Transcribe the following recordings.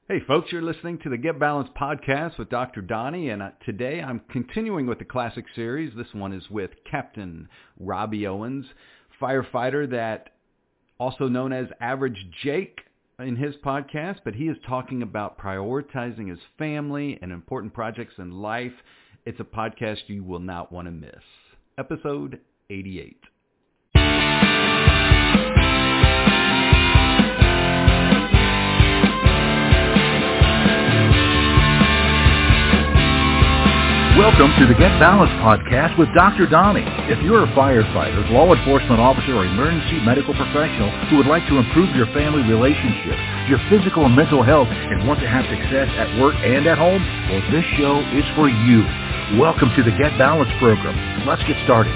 Hey folks, you're listening to the Get Balanced podcast with Dr. Donnie, and today I'm continuing with the classic series. This one is with Captain Robbie Owens, firefighter that also known as Average Jake in his podcast, but he is talking about prioritizing his family and important projects in life. It's a podcast you will not want to miss. Episode 88. Welcome to the Get Balanced podcast with Dr. Donnie. If you're a firefighter, law enforcement officer, or emergency medical professional who would like to improve your family relationships, your physical and mental health, and want to have success at work and at home, well, this show is for you. Welcome to the Get Balanced program. Let's get started.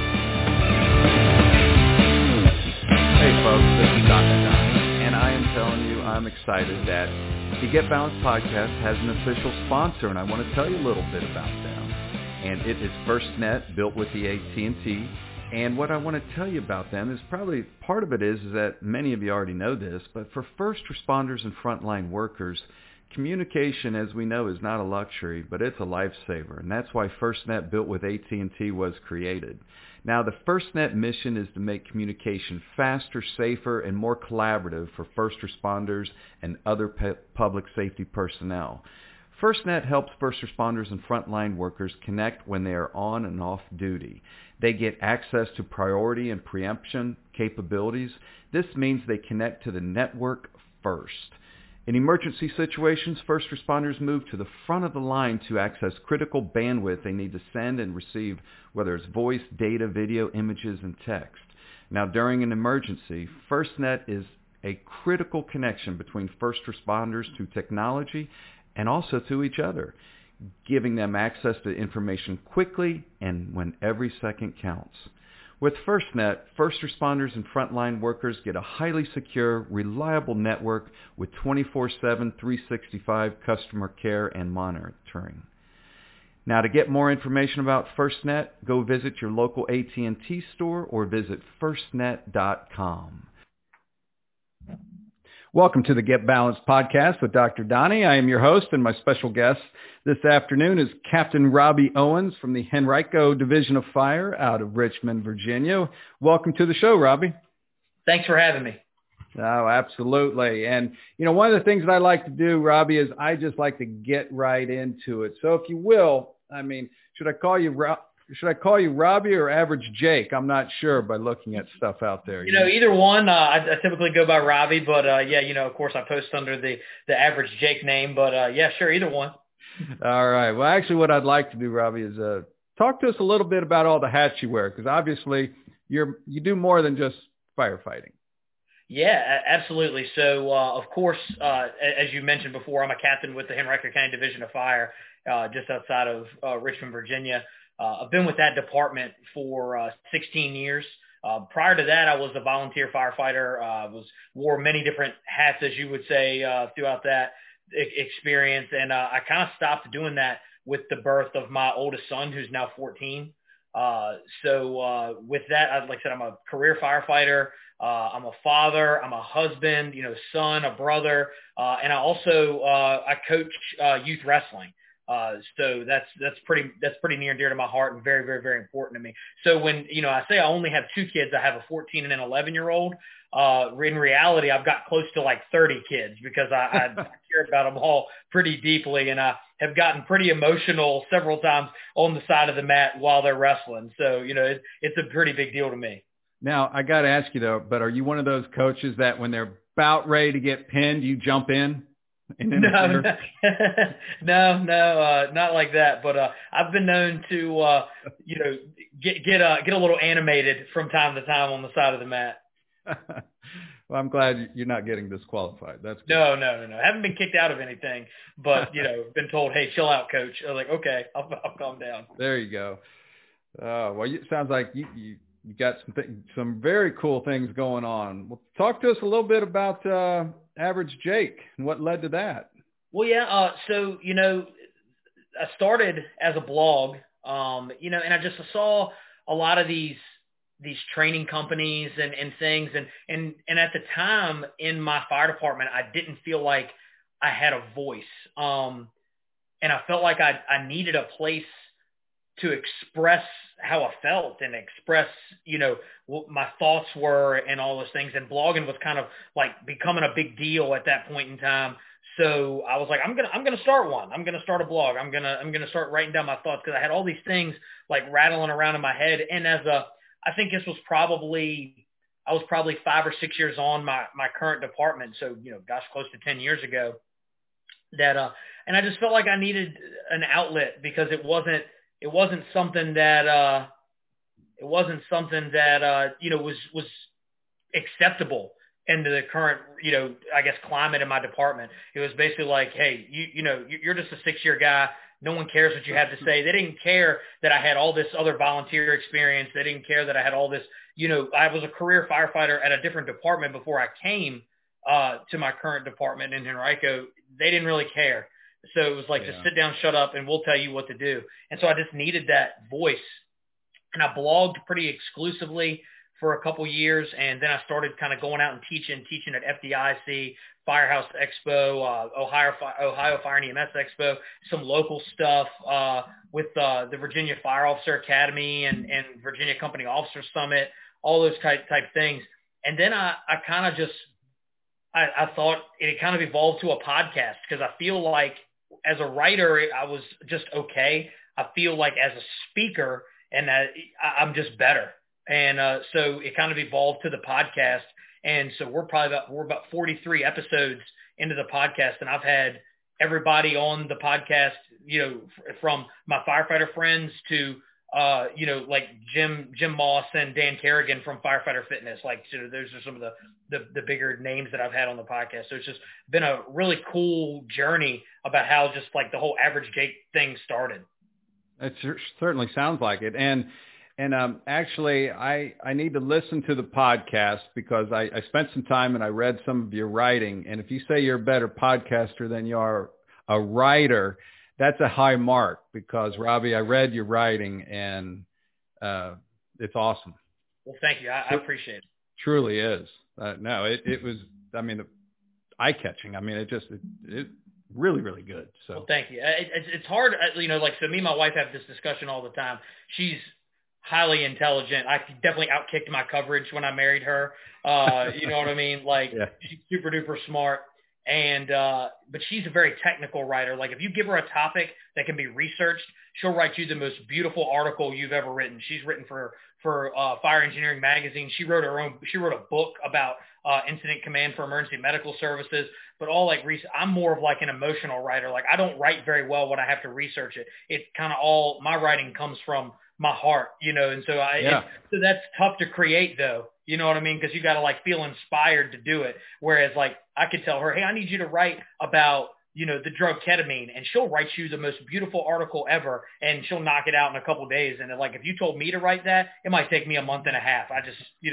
Hey folks, this is Dr. Donnie, and I am telling you I'm excited that the Get Balanced podcast has an official sponsor, and I want to tell you a little bit about them. And it is FirstNet, built with the AT&T. And what I want to tell you about them is probably part of it is that many of you already know this, but for first responders and frontline workers, communication, as we know, is not a luxury, but it's a lifesaver. And that's why FirstNet, built with AT&T, was created. Now, the FirstNet mission is to make communication faster, safer, and more collaborative for first responders and other public safety personnel. FirstNet helps first responders and frontline workers connect when they are on and off duty. They get access to priority and preemption capabilities. This means they connect to the network first. In emergency situations, first responders move to the front of the line to access critical bandwidth they need to send and receive, whether it's voice, data, video, images, and text. Now, during an emergency, FirstNet is a critical connection between first responders to technology and also to each other, giving them access to information quickly and when every second counts. With FirstNet, first responders and frontline workers get a highly secure, reliable network with 24/7, 365 customer care and monitoring. Now, to get more information about FirstNet, go visit your local AT&T store or visit firstnet.com. Welcome to the Get Balanced podcast with Dr. Donnie. I am your host, and my special guest this afternoon is Captain Robbie Owens from the Henrico Division of Fire out of Richmond, Virginia. Welcome to the show, Robbie. Thanks for having me. Oh, absolutely. And, one of the things that I like to do, Robbie, is I just like to get right into it. So if you will, should I call you Robbie or Average Jake? I'm not sure by looking at stuff out there. Either one. I typically go by Robbie, but of course I post under the Average Jake name, but sure, either one. All right. Well, actually what I'd like to do, Robbie, is talk to us a little bit about all the hats you wear, because obviously you do more than just firefighting. Yeah, absolutely. So, of course, as you mentioned before, I'm a captain with the Henrico County Division of Fire, just outside of Richmond, Virginia. I've been with that department for 16 years. Prior to that, I was a volunteer firefighter. Wore many different hats, as you would say, throughout that experience. And I kind of stopped doing that with the birth of my oldest son, who's now 14. So with that, like I said, I'm a career firefighter. I'm a father. I'm a husband, son, a brother. And I also I coach youth wrestling. So that's pretty near and dear to my heart and very, very, very important to me. So when, I say I only have two kids, I have a 14 and an 11-year-old. In reality, I've got close to like 30 kids because I care about them all pretty deeply. And I have gotten pretty emotional several times on the side of the mat while they're wrestling. So, it's a pretty big deal to me. Now, I got to ask you though, but are you one of those coaches that when they're about ready to get pinned, you jump in? No, not like that. But I've been known to, get a little animated from time to time on the side of the mat. Well, I'm glad you're not getting disqualified. That's good. No. I haven't been kicked out of anything, but been told, "Hey, chill out, coach." I was like, "Okay, I'll calm down." There you go. Well, it sounds like you got some very cool things going on. Well, talk to us a little bit about Average Jake and what led to that. Well, yeah. So, I started as a blog, and I just saw a lot of these training companies and things. And at the time in my fire department, I didn't feel like I had a voice. And I felt like I needed a place to express how I felt and express, what my thoughts were and all those things. And blogging was kind of like becoming a big deal at that point in time. So I was like, I'm gonna start one. I'm gonna start a blog. I'm gonna start writing down my thoughts, because I had all these things like rattling around in my head. And I think I was probably 5 or 6 years on my current department. So, close to 10 years ago, and I just felt like I needed an outlet, because it wasn't something that was acceptable into the current, I guess, climate in my department. It was basically like, hey, you're just a 6-year guy. No one cares what you have to say. They didn't care that I had all this other volunteer experience. They didn't care that I had all this, I was a career firefighter at a different department before I came to my current department in Henrico. They didn't really care. So it was like, just sit down, shut up, and we'll tell you what to do. And so I just needed that voice. And I blogged pretty exclusively for a couple years, and then I started kind of going out and teaching at FDIC, Firehouse Expo, Ohio Fire and EMS Expo, some local stuff with the Virginia Fire Officer Academy and Virginia Company Officer Summit, all those type things. And then I kind of just I thought it kind of evolved to a podcast, because I feel like as a writer, I was just okay. I feel like as a speaker, and I'm just better. And so it kind of evolved to the podcast. And so we're about 43 episodes into the podcast, and I've had everybody on the podcast, from my firefighter friends to like Jim Moss and Dan Kerrigan from Firefighter Fitness. Like, those are some of the bigger names that I've had on the podcast. So it's just been a really cool journey about how just like the whole Average Jake thing started. It certainly sounds like it. And actually, I need to listen to the podcast, because I spent some time and I read some of your writing. And if you say you're a better podcaster than you are a writer, that's a high mark, because Robbie, I read your writing, and it's awesome. Well, thank you. I appreciate it. Truly is. No, it was, eye-catching. It really, really good. So well, thank you. It's hard, so me and my wife have this discussion all the time. She's highly intelligent. I definitely outkicked my coverage when I married her. You know what I mean? Like, she's super duper smart. And, but she's a very technical writer. Like, if you give her a topic that can be researched, she'll write you the most beautiful article you've ever written. She's written for Fire Engineering Magazine. She wrote a book about, incident command for emergency medical services, but all like I'm more of like an emotional writer. Like, I don't write very well when I have to research it. It's kind of all my writing comes from my heart, and so so that's tough to create though. You know what I mean? Because you got to like feel inspired to do it. Whereas like I could tell her, hey, I need you to write about, the drug ketamine, and she'll write you the most beautiful article ever, and she'll knock it out in a couple of days. And like, if you told me to write that, it might take me a month and a half. I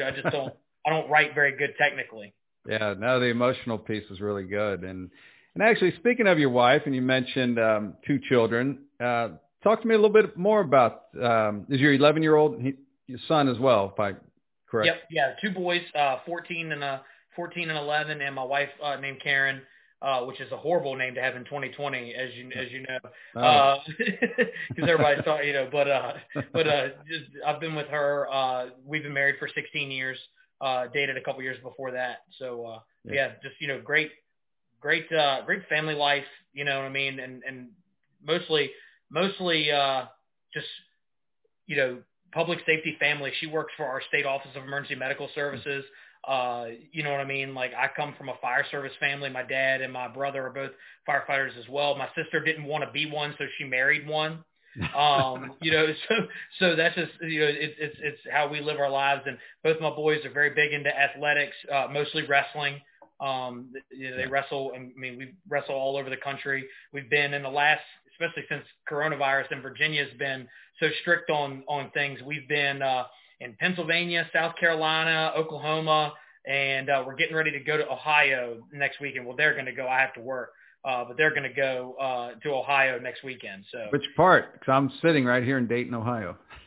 don't write very good technically. Yeah, no, the emotional piece is really good. And actually, speaking of your wife, and you mentioned 2 children, talk to me a little bit more about, is your 11-year-old your son as well, if I'm correct? Yep. Yeah. 2 boys, 14 and 11, and my wife named Karen, which is a horrible name to have in 2020, as you know, because everybody thought, but just I've been with her. We've been married for 16 years, dated a couple years before that. So just, great family life, you know what I mean? And mostly just, public safety family. She works for our state office of emergency medical services. You know what I mean? Like, I come from a fire service family. My dad and my brother are both firefighters as well. My sister didn't want to be one, so she married one. So that's just, it's how we live our lives. And both my boys are very big into athletics, mostly wrestling. They wrestle, and we wrestle all over the country. We've been in the last, especially since coronavirus, and Virginia's been so strict on things. We've been in Pennsylvania, South Carolina, Oklahoma, and we're getting ready to go to Ohio next weekend. Well, they're going to go. I have to work, but they're going to go to Ohio next weekend. So which part? Because I'm sitting right here in Dayton, Ohio.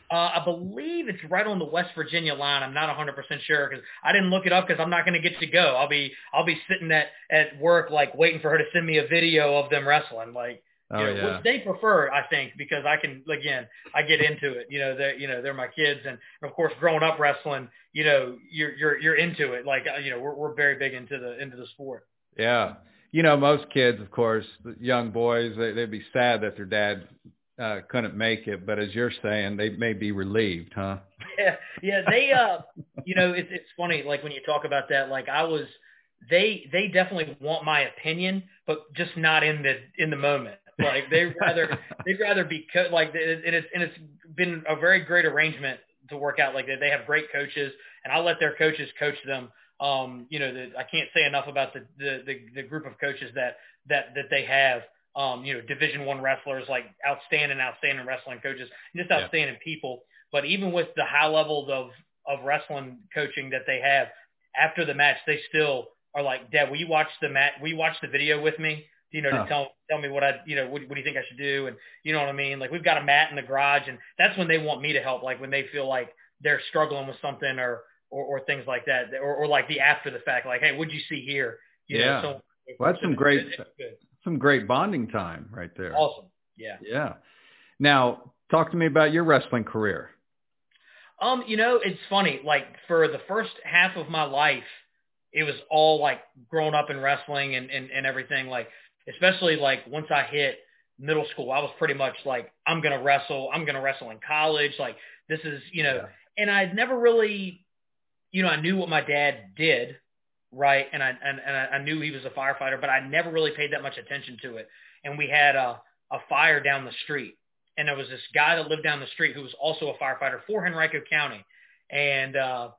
I believe it's right on the West Virginia line. I'm not 100% sure because I didn't look it up because I'm not going to get to go. I'll be sitting at work like waiting for her to send me a video of them wrestling, like which they prefer, I think, because I can I get into it. They're my kids, and of course, growing up wrestling, you're into it. Like we're very big into the sport. Yeah, most kids, of course, the young boys, they'd be sad that their dad couldn't make it, but as you're saying, they may be relieved, huh? Yeah. They, it's funny, like when you talk about that, like they definitely want my opinion, but just not in the moment. Like they'd rather be and it's been a very great arrangement to work out. Like they have great coaches, and I'll let their coaches coach them. I can't say enough about the group of coaches that they have. Division I wrestlers, like outstanding wrestling coaches, just outstanding people. But even with the high levels of wrestling coaching that they have, after the match, they still are like, Dad, will you watch the match? Will you watch the video with me? To tell me what what do you think I should do? And you know what I mean? Like we've got a mat in the garage, and that's when they want me to help. Like when they feel like they're struggling with something or things like that, or like the after the fact, like, hey, what'd you see here? Well, that's some great bonding time right there. Awesome. Yeah. Yeah. Now, talk to me about your wrestling career. It's funny. Like for the first half of my life, it was all like growing up in wrestling and everything. Like, especially like once I hit middle school, I was pretty much like, I'm going to wrestle in college. Like this is, and I'd never really, I knew what my dad did. Right. And I knew he was a firefighter, but I never really paid that much attention to it. And we had a fire down the street, and there was this guy that lived down the street who was also a firefighter for Henrico County. And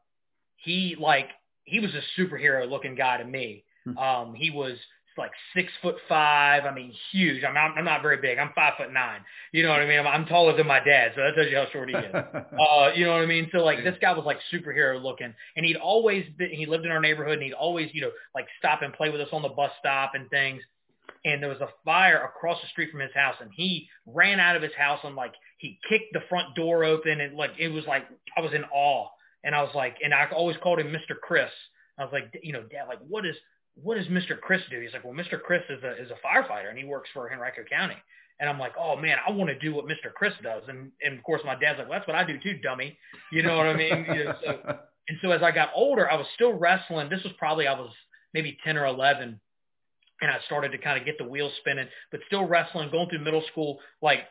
he was a superhero looking guy to me. He was like 6'5". I mean, huge. I'm not very big. I'm 5'9". You know what I mean? I'm taller than my dad, so that tells you how short he is. You know what I mean? So like this guy was like superhero looking, and he lived in our neighborhood, and he'd always, like stop and play with us on the bus stop and things. And there was a fire across the street from his house, and he ran out of his house and like he kicked the front door open, and like it was like I was in awe. And I was like, and I always called him Mr. Chris. I was like, Dad, like what does Mr. Chris do? He's like, well, Mr. Chris is a firefighter, and he works for Henrico County. And I'm like, oh man, I want to do what Mr. Chris does. And of course my dad's like, well, that's what I do too, dummy. You know what I mean? So as I got older, I was still wrestling. This was probably, I was maybe 10 or 11. And I started to kind of get the wheels spinning, but still wrestling, going through middle school. Like,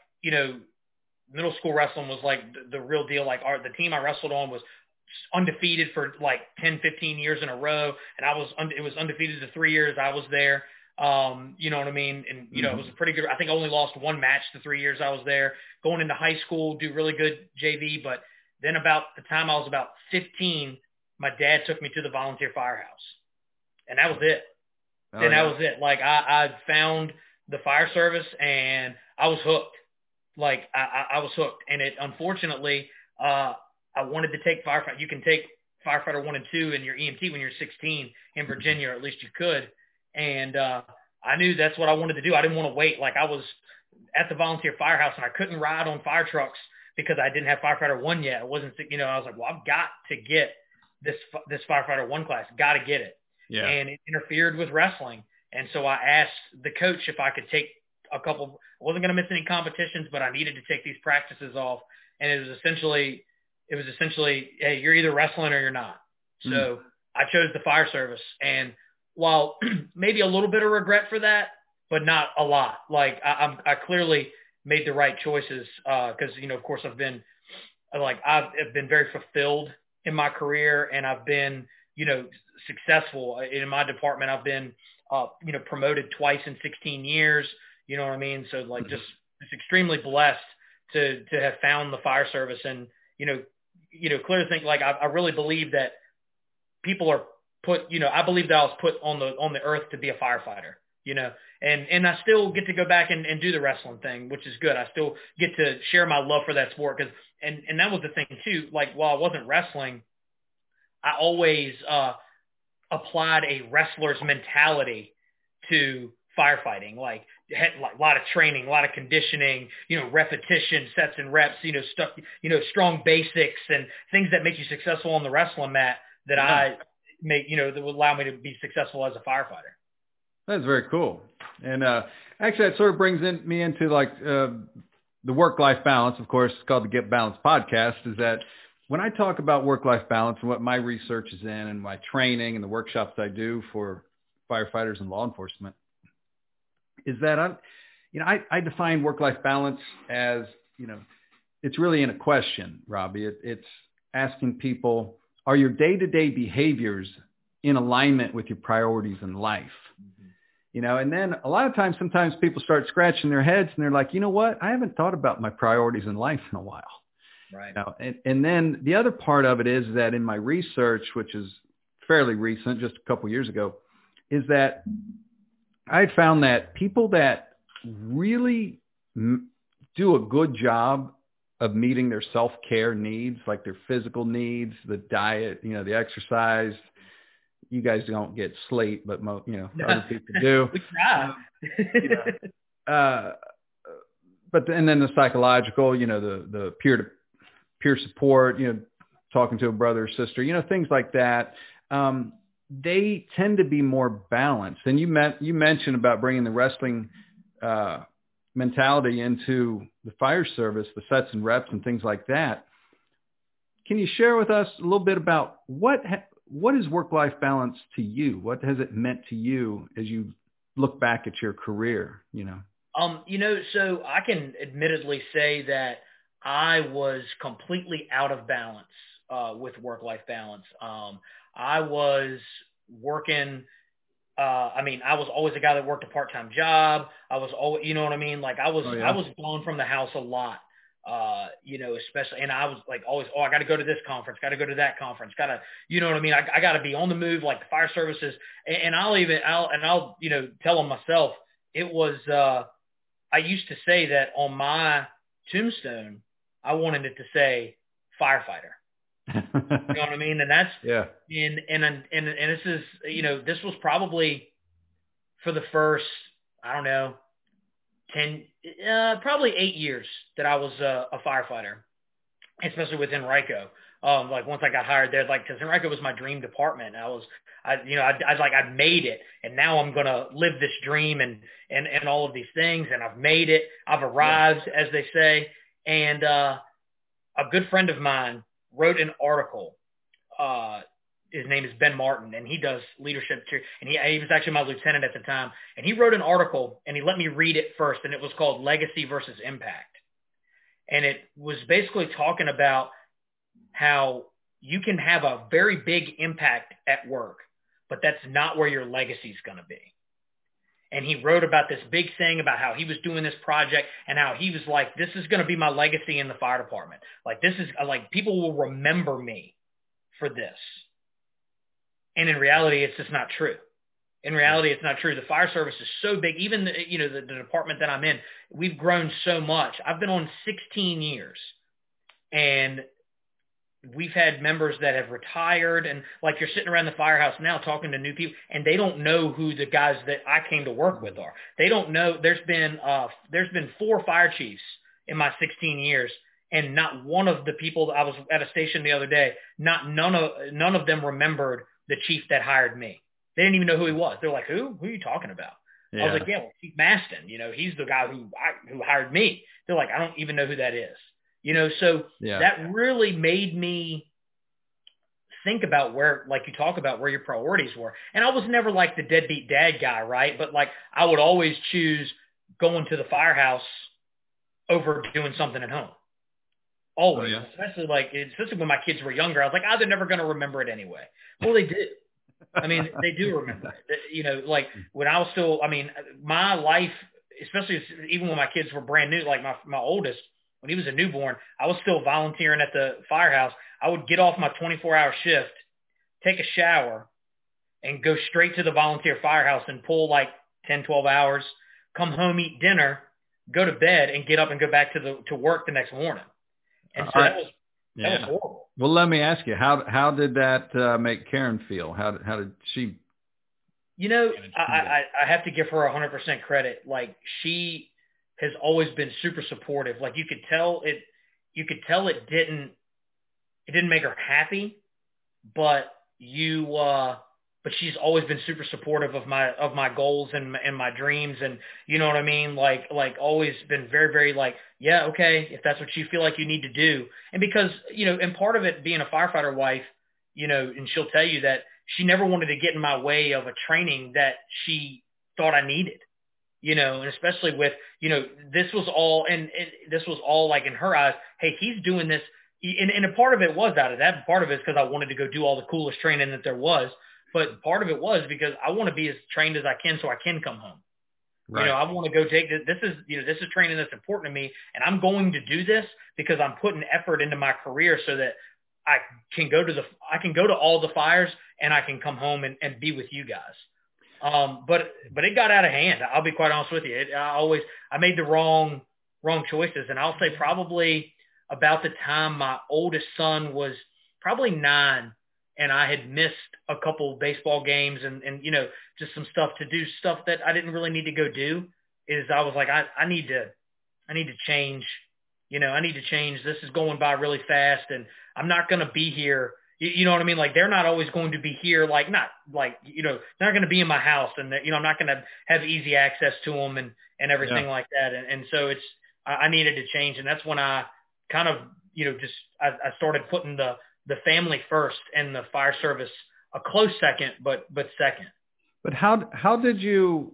middle school wrestling was like the real deal. Like the team I wrestled on was undefeated for like 10, 15 years in a row. And it was undefeated the 3 years I was there. You know what I mean? And, it was a pretty good, I think I only lost one match the 3 years I was there. Going into high school, do really good JV. But then about the time I was about 15, my dad took me to the volunteer firehouse. And that was it. That was it. Like I found the fire service and I was hooked. Like I was hooked. And it, unfortunately, I wanted to take firefighter. You can take firefighter 1 and 2 in your EMT when you're 16 in Virginia, or at least you could. And I knew that's what I wanted to do. I didn't want to wait. Like I was at the volunteer firehouse and I couldn't ride on fire trucks because I didn't have firefighter 1 yet. It wasn't, I was like, well, I've got to get this firefighter 1 class. Got to get it. Yeah. And it interfered with wrestling. And so I asked the coach if I could take a couple. I wasn't going to miss any competitions, but I needed to take these practices off. And it was essentially, hey, you're either wrestling or you're not. So I chose the fire service. And while maybe a little bit of regret for that, but not a lot. Like I clearly made the right choices because, of course, I've been very fulfilled in my career, and I've been, successful in my department. I've been, promoted twice in 16 years. You know what I mean? So like just extremely blessed to have found the fire service, and, clearly think like I really believe that people are put, I believe that I was put on the earth to be a firefighter, and I still get to go back and do the wrestling thing, which is good. I still get to share my love for that sport because, and that was the thing too, like while I wasn't wrestling, I always applied a wrestler's mentality to firefighting, like a lot of training, a lot of conditioning, repetition, sets and reps, stuff, strong basics and things that make you successful on the wrestling mat that I make, that would allow me to be successful as a firefighter. That's very cool. And actually, that sort of brings me into like the work-life balance. Of course, it's called the Get Balanced podcast. Is that when I talk about work-life balance and what my research is in and my training and the workshops I do for firefighters and law enforcement, is that I define work-life balance as, it's really in a question, Robbie. It's asking people, are your day-to-day behaviors in alignment with your priorities in life? And then a lot of times, sometimes people start scratching their heads and they're like, you know what? I haven't thought about my priorities in life in a while. Right. And then the other part of it is that in my research, which is fairly recent, just a couple of years ago, is that I found that people that really do a good job of meeting their self-care needs, like their physical needs, the diet, the exercise. You guys don't get sleep, but other people do. We try. And then the psychological, the peer support, talking to a brother or sister, things like that. They tend to be more balanced. And you mentioned about bringing the wrestling mentality into the fire service, the sets and reps and things like that. Can you share with us a little bit about what is work-life balance to you? What has it meant to you as you look back at your career? So I can admittedly say that I was completely out of balance with work-life balance. I was working. I was always a guy that worked a part-time job. I was always, you know what I mean? Like I was gone from the house a lot. Especially, and I was like always, I got to go to this conference, got to go to that conference, got to, you know what I mean? I got to be on the move, like the fire services. And I'll tell them myself, it was, I used to say that on my tombstone, I wanted it to say firefighter. You know what I mean? And that's, and this is, this was probably for the first, I don't know, probably 8 years that I was a firefighter, especially with Henrico. Like once I got hired there, like, cause Henrico was my dream department. I made it, and now I'm going to live this dream and all of these things. And I've made it. I've arrived, as they say. And a good friend of mine wrote an article. His name is Ben Martin, and he does leadership too. And he was actually my lieutenant at the time. And he wrote an article, and he let me read it first, and it was called Legacy versus Impact. And it was basically talking about how you can have a very big impact at work, but that's not where your legacy is going to be. And he wrote about this big thing about how he was doing this project and how he was like, this is going to be my legacy in the fire department. Like, this is like, people will remember me for this. And in reality, it's just not true. In reality, it's not true. The fire service is so big. Even the department that I'm in, we've grown so much. I've been on 16 years, and we've had members that have retired. And like, you're sitting around the firehouse now talking to new people, and they don't know who the guys that I came to work with are. They don't know. There's been 4 fire chiefs in my 16 years. And not one of the people, I was at a station the other day, none of them remembered the chief that hired me. They didn't even know who he was. They're like, who? Who are you talking about? Yeah. I was like, yeah, well, Chief Maston. He's the guy who hired me. They're like, I don't even know who that is. So that really made me think about where, like you talk about, where your priorities were. And I was never like the deadbeat dad guy, right? But like, I would always choose going to the firehouse over doing something at home. Always, especially when my kids were younger. I was like, they're never going to remember it anyway. Well, they do. I mean, they do remember it. Like when I was still, my life, especially even when my kids were brand new, like my oldest, when he was a newborn, I was still volunteering at the firehouse. I would get off my 24-hour shift, take a shower, and go straight to the volunteer firehouse and pull like 10, 12 hours, come home, eat dinner, go to bed, and get up and go back to work the next morning. And so that was horrible. Well, let me ask you, how did that make Karen feel? How did she I have to give her 100% credit. Like, she has always been super supportive. Like, you could tell it didn't make her happy, but but she's always been super supportive of my goals and my dreams, and you know what I mean? Like always been very, very like, yeah, okay, if that's what you feel like you need to do. And because, and part of it being a firefighter wife, and she'll tell you that she never wanted to get in my way of a training that she thought I needed, and especially with, this was all like in her eyes, hey, he's doing this. And a part of it was out of that. Part of it is because I wanted to go do all the coolest training that there was. But part of it was because I want to be as trained as I can so I can come home. Right. I want to go take this. This is training that's important to me. And I'm going to do this because I'm putting effort into my career so that I can go to all the fires and I can come home and be with you guys. But it got out of hand. I'll be quite honest with you. I made the wrong choices. And I'll say probably about the time my oldest son was probably 9, and I had missed a couple baseball games and just some stuff that I didn't really need to go do, is I was like, I need to change. I need to change. This is going by really fast, and I'm not going to be here. You know what I mean? Like, they're not always going to be here. They're not going to be in my house, and I'm not going to have easy access to them and everything like that. And so I needed to change. And that's when I kind of, I started putting the family first and the fire service a close second, but second. But how did you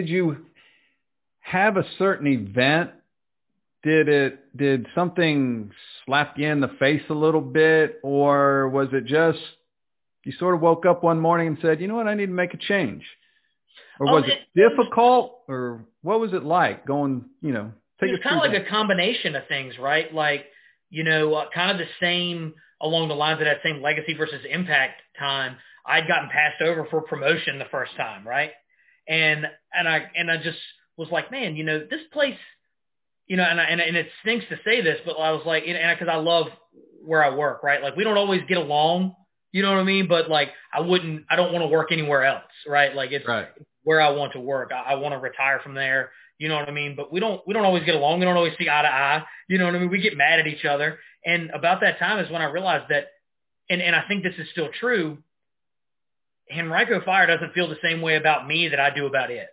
have a certain event? Did something slap you in the face a little bit, or was it just you sort of woke up one morning and said, you know what, I need to make a change? Or was it difficult, or what was it like going, take it was kind of like a combination of things, right? Like, kind of the same along the lines of that same legacy versus impact time. I'd gotten passed over for promotion the first time, right? And I just was like, man, this place, and it stinks to say this, but I was like, because I love where I work, right? Like, we don't always get along, you know what I mean? But like, I don't want to work anywhere else, right? Like, it's right. Where I want to work. I want to retire from there. You know what I mean? But we don't always get along. We don't always see eye to eye. You know what I mean? We get mad at each other. And about that time is when I realized that, and I think this is still true, Henrico Fire doesn't feel the same way about me that I do about it.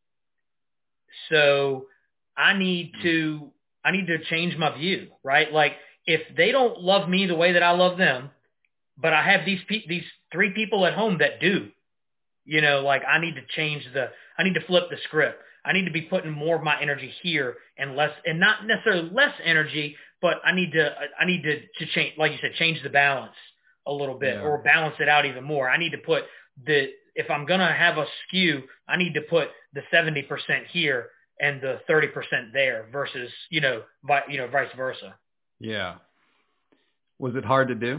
So I need to change my view, right? Like, if they don't love me the way that I love them, but I have these 3 people at home that do, like, I need to flip the script. I need to be putting more of my energy here and not necessarily less energy, but I need to change, like you said, change the balance a little bit, or balance it out even more. I need to put if I'm going to have a skew, I need to put the 70% here and the 30% there versus, vice versa. Yeah. Was it hard to do?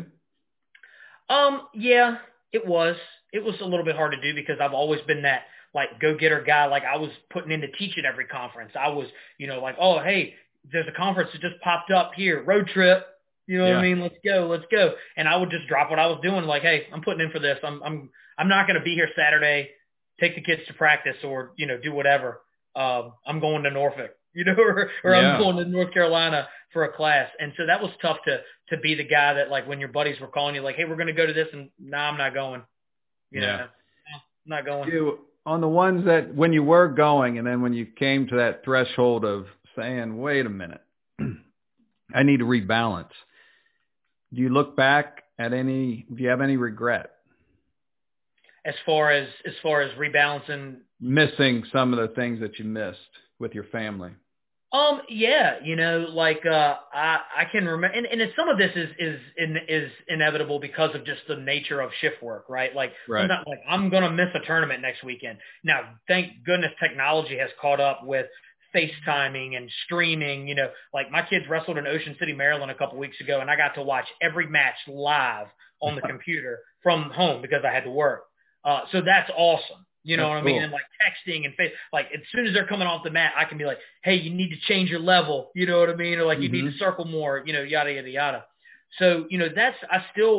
Yeah, it was. It was a little bit hard to do because I've always been that, like, go-getter guy. Like, I was putting in to teach at every conference. I was, like, oh, hey, there's a conference that just popped up here, road trip. You know what I mean? Let's go. And I would just drop what I was doing. Like, hey, I'm putting in for this. I'm not going to be here Saturday, take the kids to practice or, do whatever. I'm going to Norfolk, or I'm going to North Carolina for a class. And so that was tough to be the guy that, like, when your buddies were calling you, like, hey, we're going to go to this, and I'm not going. I'm not going. On the ones that when you were going, and then when you came to that threshold of saying, wait a minute, I need to rebalance. Do you look back at do you have any regret? As far as rebalancing? Missing some of the things that you missed with your family. Yeah, I can remember, and some of this is inevitable because of just the nature of shift work, right? Like, right. I'm going to miss a tournament next weekend. Now, thank goodness technology has caught up with FaceTiming and streaming. Like, my kids wrestled in Ocean City, Maryland a couple weeks ago, and I got to watch every match live on the computer from home because I had to work. So that's awesome. You know what I mean? And like texting and like, as soon as they're coming off the mat, I can be like, hey, you need to change your level. You know what I mean? Or like, you need to circle more, yada, yada, yada. So, I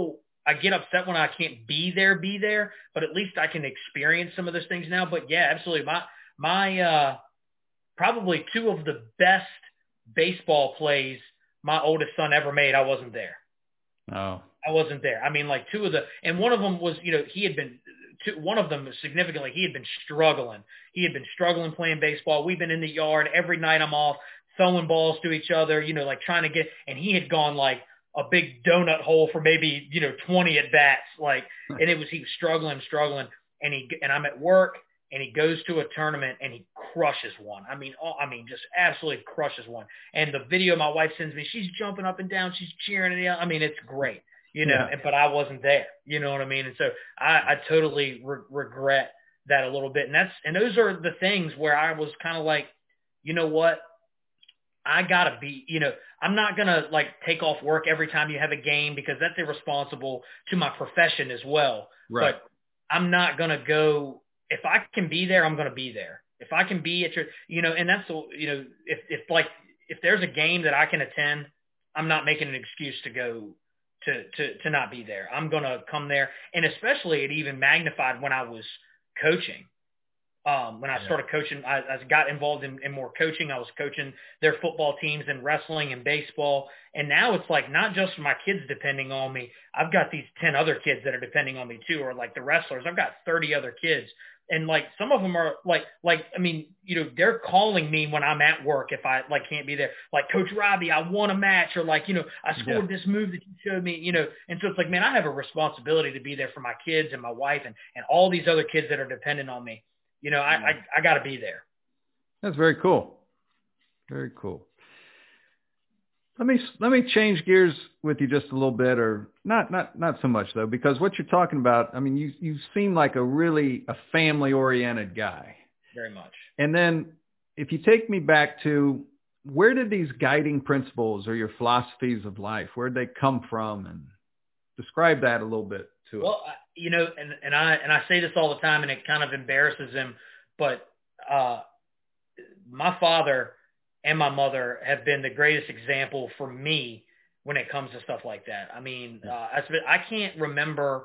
I get upset when I can't be there, but at least I can experience some of those things now. But yeah, absolutely. My probably two of the best baseball plays my oldest son ever made, I wasn't there. Oh. I wasn't there. I mean, like and one of them was, one of them significantly, he had been struggling. He had been struggling playing baseball. We've been in the yard every night. I'm off throwing balls to each other, like trying to get, and he had gone like a big donut hole for maybe, 20 at bats. And he was struggling, and I'm at work, and he goes to a tournament and he crushes one. I mean, just absolutely crushes one. And the video my wife sends me, she's jumping up and down, she's cheering it out. I mean, it's great, but I wasn't there. You know what I mean? And so I totally regret that a little bit. And those are the things where I was kind of like, you know what? I gotta be, I'm not gonna like take off work every time you have a game because that's irresponsible to my profession as well. Right. But I'm not gonna go. If I can be there, I'm going to be there. If I can be at your, and that's, if there's a game that I can attend, I'm not making an excuse to go to not be there. I'm going to come there. And especially it even magnified when I was coaching. When I started coaching, I got involved in more coaching. I was coaching their football teams and wrestling and baseball. And now it's like not just my kids depending on me. I've got these 10 other kids that are depending on me too, or like the wrestlers. I've got 30 other kids. And like some of them are they're calling me when I'm at work if I can't be there. Like, Coach Robbie, I won a match, or I scored this move that you showed me, And so it's like, man, I have a responsibility to be there for my kids and my wife and all these other kids that are dependent on me. I got to be there. That's very cool. Very cool. Let me change gears with you just a little bit, or not so much though, because what you're talking about, I mean, you seem like a family oriented guy. Very much. And then if you take me back to where did these guiding principles or your philosophies of life, where did they come from, and describe that a little bit to us? Well, and I say this all the time, and it kind of embarrasses him, but my father and my mother have been the greatest example for me when it comes to stuff like that. I mean, I can't remember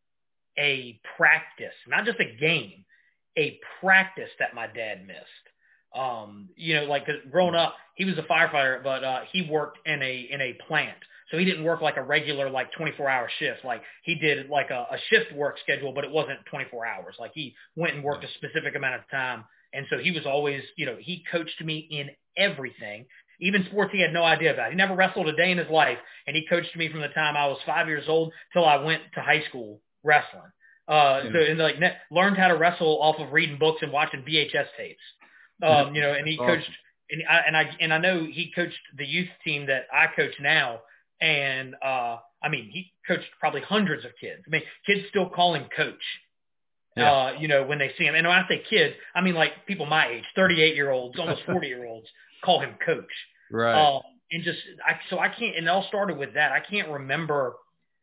a practice, not just a game, a practice that my dad missed. Like, 'cause growing up, he was a firefighter, but he worked in a plant. So he didn't work like a regular, 24-hour shift. Like, he did like a shift work schedule, but it wasn't 24 hours. Like, he went and worked a specific amount of time. And so he was always, he coached me in everything, even sports he had no idea about. He never wrestled a day in his life. And he coached me from the time I was 5 years old till I went to high school wrestling. Learned how to wrestle off of reading books and watching VHS tapes. And he coached, and I know he coached the youth team that I coach now. And, he coached probably hundreds of kids. I mean, kids still call him coach, when they see him. And when I say kids, I mean, like, people my age, 38-year-olds, almost 40-year-olds call him coach. Right. I can't, and it all started with that. I can't remember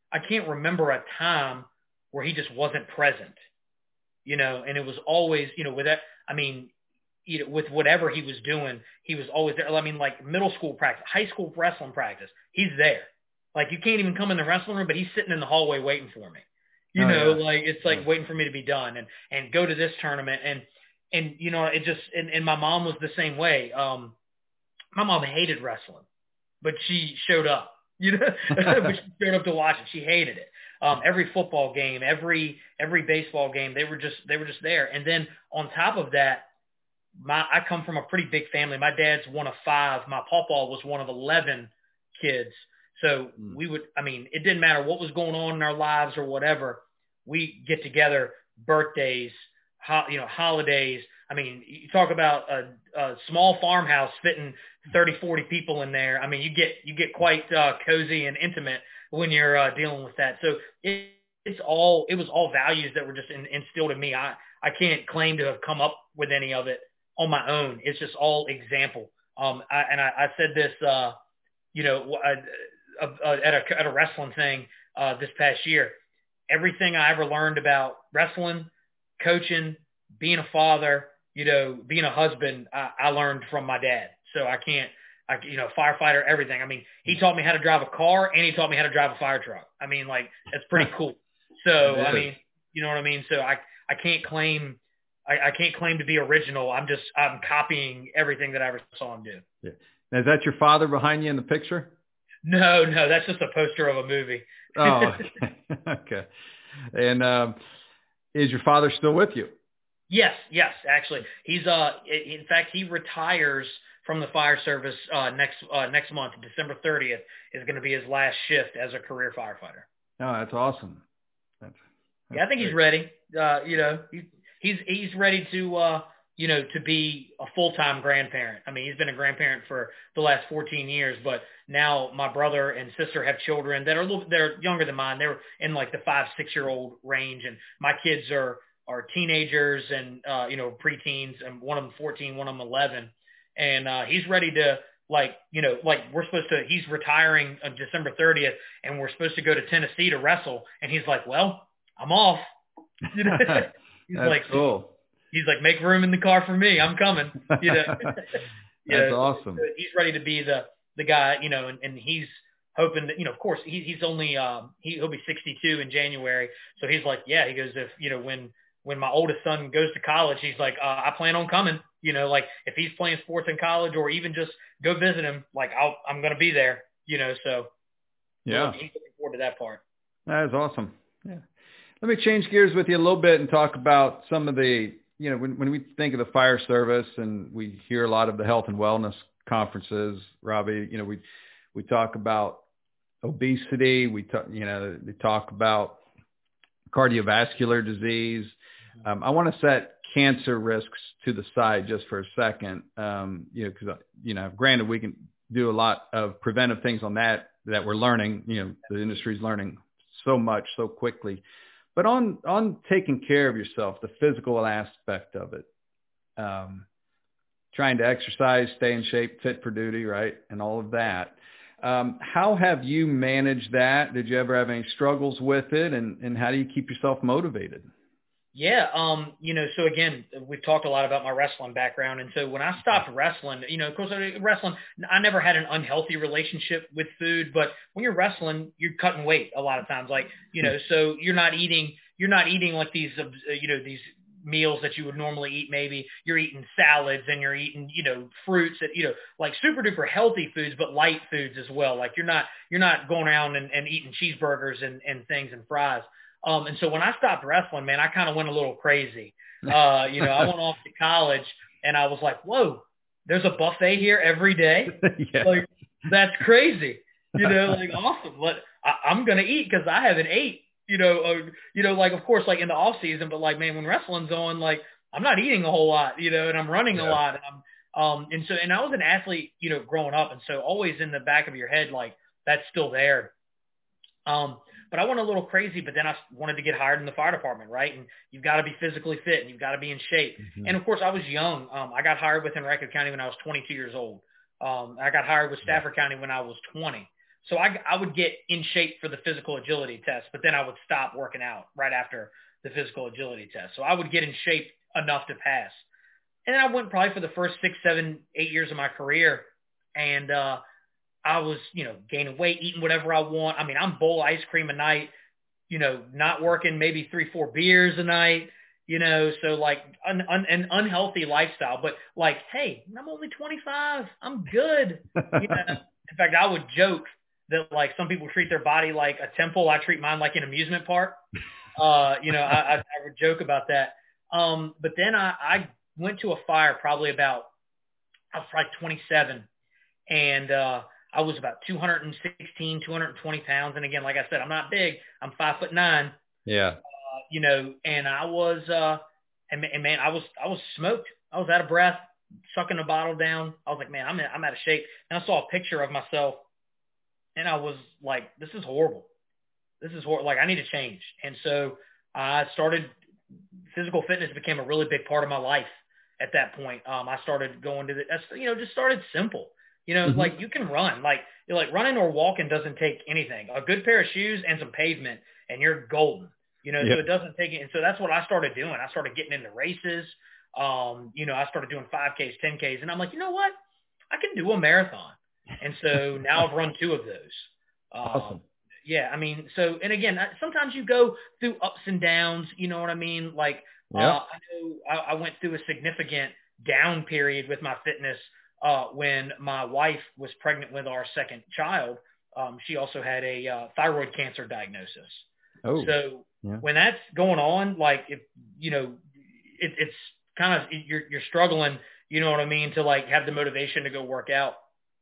a time where he just wasn't present, and it was always, with that, with whatever he was doing, he was always there. I mean, like middle school practice, high school wrestling practice, he's there. Like, you can't even come in the wrestling room, but he's sitting in the hallway waiting for me. It's like waiting for me to be done and go to this tournament. And it just, and my mom was the same way. My mom hated wrestling, but she showed up, but she showed up to watch it. She hated it. Every football game, every baseball game, they were just there. And then on top of that, I come from a pretty big family. My dad's one of 5. My pawpaw was one of 11 kids. So it didn't matter what was going on in our lives or whatever. We get together, birthdays, holidays. I mean, you talk about a small farmhouse fitting 30, 40 people in there. I mean, you get quite cozy and intimate when you're dealing with that. So it was all values that were just instilled in me. I can't claim to have come up with any of it on my own. It's just all example. I said this, at a wrestling thing this past year. Everything I ever learned about wrestling, coaching, being a father, being a husband, I learned from my dad. So I firefighter, everything. I mean, he taught me how to drive a car and he taught me how to drive a fire truck. I mean, like, that's pretty cool. So, I mean, you know what I mean? So I can't claim, I can't claim to be original. I'm copying everything that I ever saw him do. Yeah. Now, is that your father behind you in the picture? No, that's just a poster of a movie. Oh, okay. And is your father still with you? Yes, actually. He's in fact, he retires from the fire service next month. December 30th is going to be his last shift as a career firefighter. Oh, that's awesome. I think he's ready. He's ready to to be a full-time grandparent. I mean, he's been a grandparent for the last 14 years, but now my brother and sister have children that they're younger than mine. They're in like the 5-6-year-old range, and my kids are teenagers and preteens, and one of them 14, one of them 11, and he's ready to he's retiring on December 30th, and we're supposed to go to Tennessee to wrestle, and he's like, well, I'm off. He's That's like, cool. He's like, make room in the car for me. I'm coming. That's awesome. So he's ready to be the guy, and he's hoping that, of course he's only, he'll be 62 in January. So he's like, yeah, he goes, if, when my oldest son goes to college, he's like, I plan on coming, like if he's playing sports in college or even just go visit him, like I'm going to be there, so yeah, he's looking forward to that part. That is awesome. Yeah. Let me change gears with you a little bit and talk about some of the, when we think of the fire service and we hear a lot of the health and wellness conferences, Robbie, we talk about obesity. They talk about cardiovascular disease. I want to set cancer risks to the side just for a second. Because, granted, we can do a lot of preventive things on that we're learning, the industry's learning so much so quickly. But on taking care of yourself, the physical aspect of it, trying to exercise, stay in shape, fit for duty, right, and all of that, how have you managed that? Did you ever have any struggles with it, and how do you keep yourself motivated? Yeah, so again, we've talked a lot about my wrestling background, and so when I stopped wrestling, of course, wrestling, I never had an unhealthy relationship with food, but when you're wrestling, you're cutting weight a lot of times, so you're not eating like these, these meals that you would normally eat. Maybe you're eating salads and you're eating, fruits that, like super duper healthy foods, but light foods as well. Like you're not going around and eating cheeseburgers and things and fries. And so when I stopped wrestling, man, I kind of went a little crazy. I went off to college and I was like, whoa, there's a buffet here every day. Yeah. Like, that's crazy. Like awesome. But I'm going to eat because I haven't ate, like, of course, like in the off season, but like, man, when wrestling's on, like I'm not eating a whole lot, and I'm running a lot. And and I was an athlete, growing up. And so always in the back of your head, like that's still there. But I went a little crazy, but then I wanted to get hired in the fire department, right? And you've got to be physically fit and you've got to be in shape. Mm-hmm. And of course I was young. I got hired with Henrico County when I was 22 years old. I got hired with Stafford County when I was 20. So I would get in shape for the physical agility test, but then I would stop working out right after the physical agility test. So I would get in shape enough to pass. And I went probably for the first 6, 7, 8 years of my career. And, I was, gaining weight, eating whatever I want. I mean, I'm bowl ice cream a night, not working maybe 3-4 beers a night, so like an unhealthy lifestyle. But like, hey, I'm only 25. I'm good. In fact, I would joke that like some people treat their body like a temple. I treat mine like an amusement park. I would joke about that. But then I went to a fire I was probably 27, and I was about 216, 220 pounds. And again, like I said, I'm not big. I'm 5'9". Yeah. And I was, and man, I was smoked. I was out of breath, sucking the bottle down. I was like, man, I'm out of shape. And I saw a picture of myself and I was like, this is horrible. Like, I need to change. And so I started, physical fitness became a really big part of my life at that point. I started going to just started simple. Mm-hmm. Like you can run, like running or walking doesn't take anything. A good pair of shoes and some pavement and you're golden, so it doesn't take it. And so that's what I started doing. I started getting into races. I started doing 5Ks, 10Ks, and I'm like, you know what? I can do a marathon. And so now I've run 2 of those. Awesome. Yeah, I mean, so, and again, sometimes you go through ups and downs, you know what I mean? Like, Yep. I know I went through a significant down period with my fitness when my wife was pregnant with our second child. She also had a thyroid cancer diagnosis. Oh, So yeah. when that's going on, like, if, you know, it's kind of, you're struggling, you know what I mean, to like have the motivation to go work out.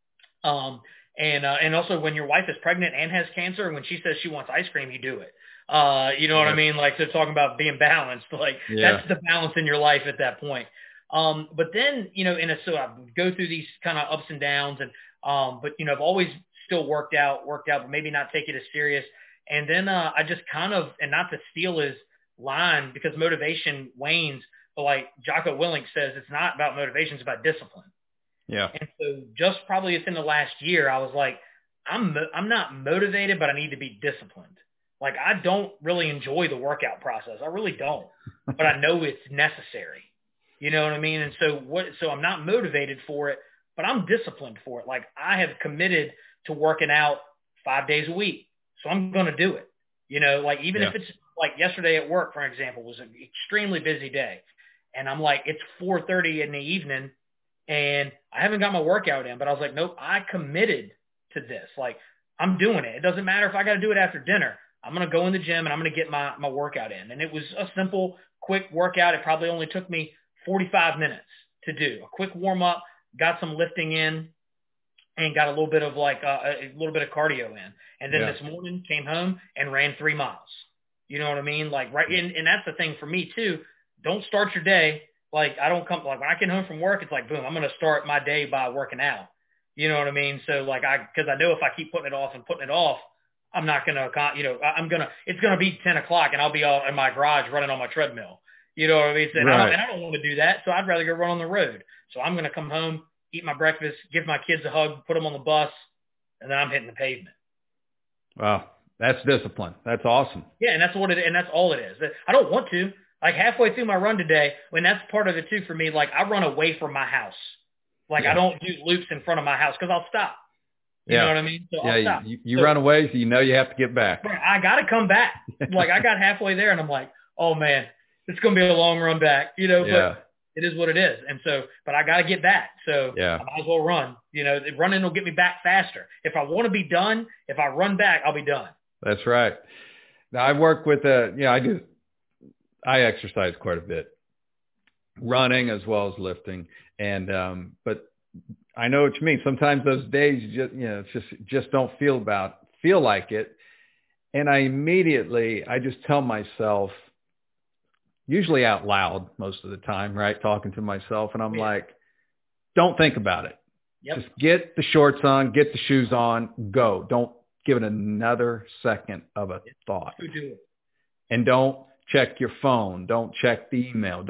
And also when your wife is pregnant and has cancer, and when she says she wants ice cream, you do it. You know what I mean? Like, so talking about being balanced, like that's the balance in your life at that point. But then, you know, so I go through these kind of ups and downs, and, but, you know, I've always still worked out, but maybe not take it as serious. And then, I just kind of, and not to steal his line because motivation wanes, but like Jocko Willink says, it's not about motivation, it's about discipline. Yeah. And so just probably within the last year, I was like, I'm not motivated, but I need to be disciplined. Like, I don't really enjoy the workout process. I really don't, but I know it's necessary. You know what I mean? And so I'm not motivated for it, but I'm disciplined for it. Like, I have committed to working out 5 days a week. So I'm going to do it. You know, like, even if it's like yesterday at work, for example, was an extremely busy day. And I'm like, it's 4:30 in the evening and I haven't got my workout in, but I was like, nope, I committed to this. Like, I'm doing it. It doesn't matter if I got to do it after dinner. I'm going to go in the gym and I'm going to get my workout in. And it was a simple, quick workout. It probably only took me 45 minutes to do. A quick warm up, got some lifting in, and got a little bit of like a little bit of cardio in. And then this morning came home and ran 3 miles. You know what I mean? Like, right. And that's the thing for me too. Don't start your day. Like, I don't come, like, when I get home from work, it's like, boom, I'm going to start my day by working out. You know what I mean? So like, because I know if I keep putting it off, I'm not going to, you know, it's going to be 10 o'clock and I'll be all in my garage running on my treadmill. You know what I mean? So, and I don't want to do that. So I'd rather go run on the road. So I'm going to come home, eat my breakfast, give my kids a hug, put them on the bus, and then I'm hitting the pavement. Wow. That's discipline. That's awesome. Yeah. And that's all it is. I don't want to. Like, halfway through my run today, when that's part of it too for me, like, I run away from my house. Like, I don't do loops in front of my house because I'll stop. You know what I mean? So I'll stop. You run away, so you know you have to get back. I got to come back. Like, I got halfway there, and I'm like, oh, man, it's going to be a long run back. You know, but it is what it is. And so, but I got to get back. So I might as well run. You know, running will get me back faster. If I want to be done, if I run back, I'll be done. That's right. Now, I work with I exercise quite a bit, running as well as lifting. And, but I know what you mean. Sometimes those days, just don't feel like it. And I just tell myself, usually out loud most of the time, right? Talking to myself. And I'm like, don't think about it. Just get the shorts on, get the shoes on, go. Don't give it another second of a thought. And don't check your phone. Don't check the email.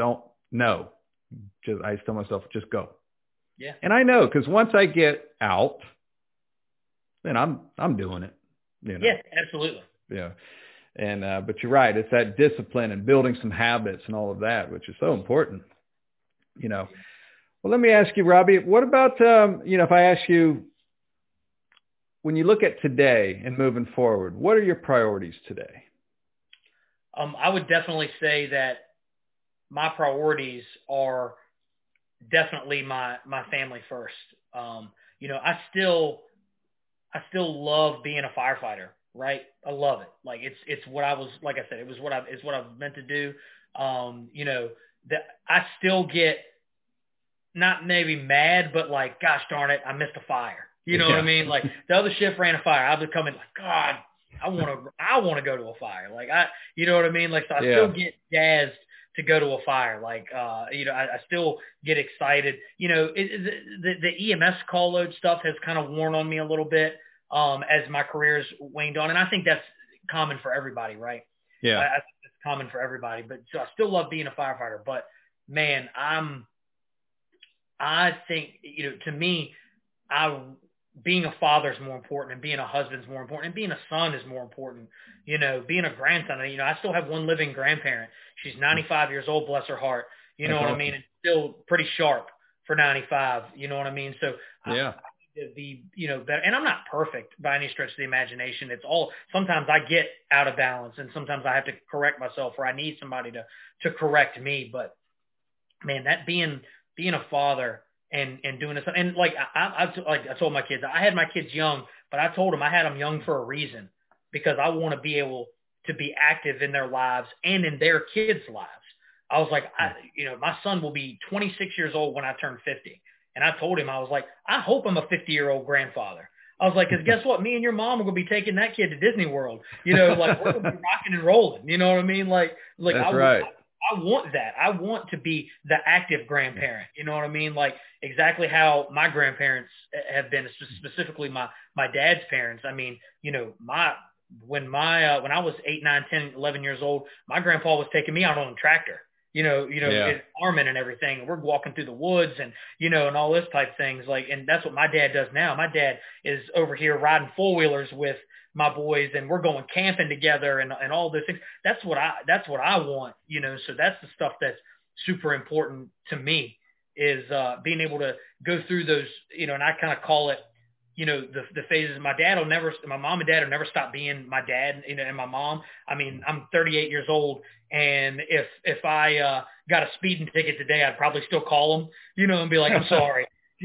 I tell myself, just go. Yeah. And I know, because once I get out, then I'm doing it. You know? Yeah, absolutely. Yeah. And, but you're right. It's that discipline and building some habits and all of that, which is so important, you know. Well, let me ask you, Robbie, what about, if I ask you, when you look at today and moving forward, what are your priorities today? I would definitely say that my priorities are definitely my family first. I still love being a firefighter, right? I love it. Like, it's what I was, like I said, it's what I've meant to do. That I still get not maybe mad, but like, gosh darn it, I missed a fire. You know what I mean? Like, the other shift ran a fire. I'll be coming like, God, I want to go to a fire. Like, you know what I mean? Like, so I still get jazzed to go to a fire. Like, I still get excited. You know, the EMS call load stuff has kind of worn on me a little bit as my career's waned on. And I think that's common for everybody, right? Yeah. I think it's common for everybody. But so I still love being a firefighter. But, man, I think, to me, being a father is more important, and being a husband is more important, and being a son is more important. Being a grandson. I still have one living grandparent. She's 95 years old, bless her heart. You know what I mean? And still pretty sharp for 95. You know what I mean? So I to be, better. And I'm not perfect by any stretch of the imagination. Sometimes I get out of balance, and sometimes I have to correct myself, or I need somebody to correct me. But man, that being a father and doing this, and like I told my kids, I had my kids young, but I told them I had them young for a reason, because I want to be able to be active in their lives and in their kids' lives. I was like, my son will be 26 years old when I turn 50. And I told him, I was like, I hope I'm a 50-year-old grandfather. I was like, because guess what? Me and your mom are going to be taking that kid to Disney World. Like we're going to be rocking and rolling. You know what I mean? Like That's right. I want that. I want to be the active grandparent. You know what I mean? Like exactly how my grandparents have been, specifically my dad's parents. I mean, when I was 8, 9, 10, 11 years old, my grandpa was taking me out on a tractor. Farming and everything. We're walking through the woods and all this type of things. And that's what my dad does now. My dad is over here riding 4-wheelers with my boys, and we're going camping together and all those things. That's what I want, so that's the stuff that's super important to me, is being able to go through those, and I kind of call it, the phases. My mom and dad will never stop being my dad, and my mom. I mean, I'm 38 years old, and if I got a speeding ticket today, I'd probably still call them, and be like, I'm sorry,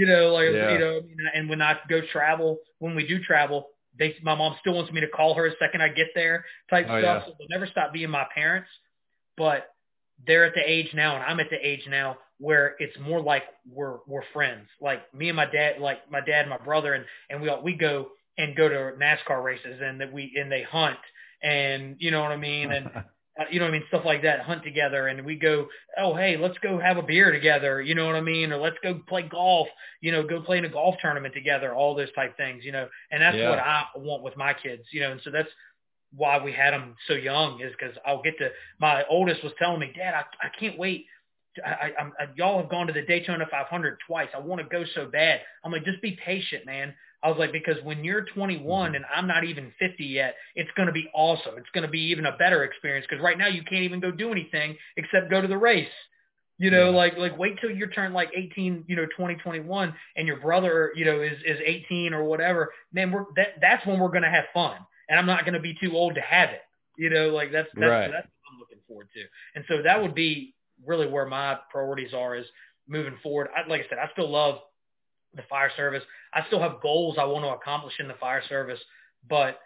and when I go travel, when we do travel, my mom still wants me to call her the second I get there type stuff. Yeah. So they'll never stop being my parents, but they're at the age now, and I'm at the age now where it's more like we're friends. Like me and my dad, and my brother, and we go to NASCAR races, and they hunt, and you know what I mean, and stuff like that, hunt together, and we go, oh hey, let's go have a beer together, you know what I mean, or let's go play golf, go play in a golf tournament together, all those type things, and that's what I want with my kids, and so that's why we had them so young, is because my oldest was telling me, Dad, I can't wait. Y'all have gone to the Daytona 500 twice. I want to go so bad. I'm like, just be patient, man. I was like, because when you're 21 and I'm not even 50 yet, it's going to be awesome. It's going to be even a better experience, because right now you can't even go do anything except go to the race. Like wait till you turn like 18, 20, 21, and your brother, is 18 or whatever. Man, that's when we're going to have fun. And I'm not going to be too old to have it. That's right. That's what I'm looking forward to. And so that would be really where my priorities are, is moving forward. Like I said, I still love the fire service. I still have goals I want to accomplish in the fire service, but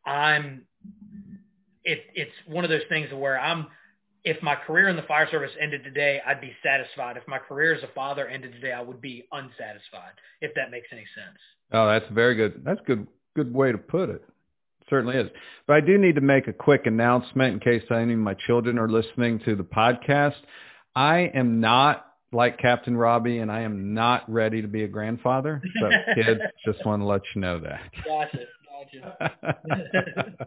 it's one of those things where if my career in the fire service ended today, I'd be satisfied. If my career as a father ended today, I would be unsatisfied, if that makes any sense. Oh, that's very good. That's good way to put it. Certainly is. But I do need to make a quick announcement in case any of my children are listening to the podcast. I am not like Captain Robbie, and I am not ready to be a grandfather. So kids, just want to let you know that. Gotcha.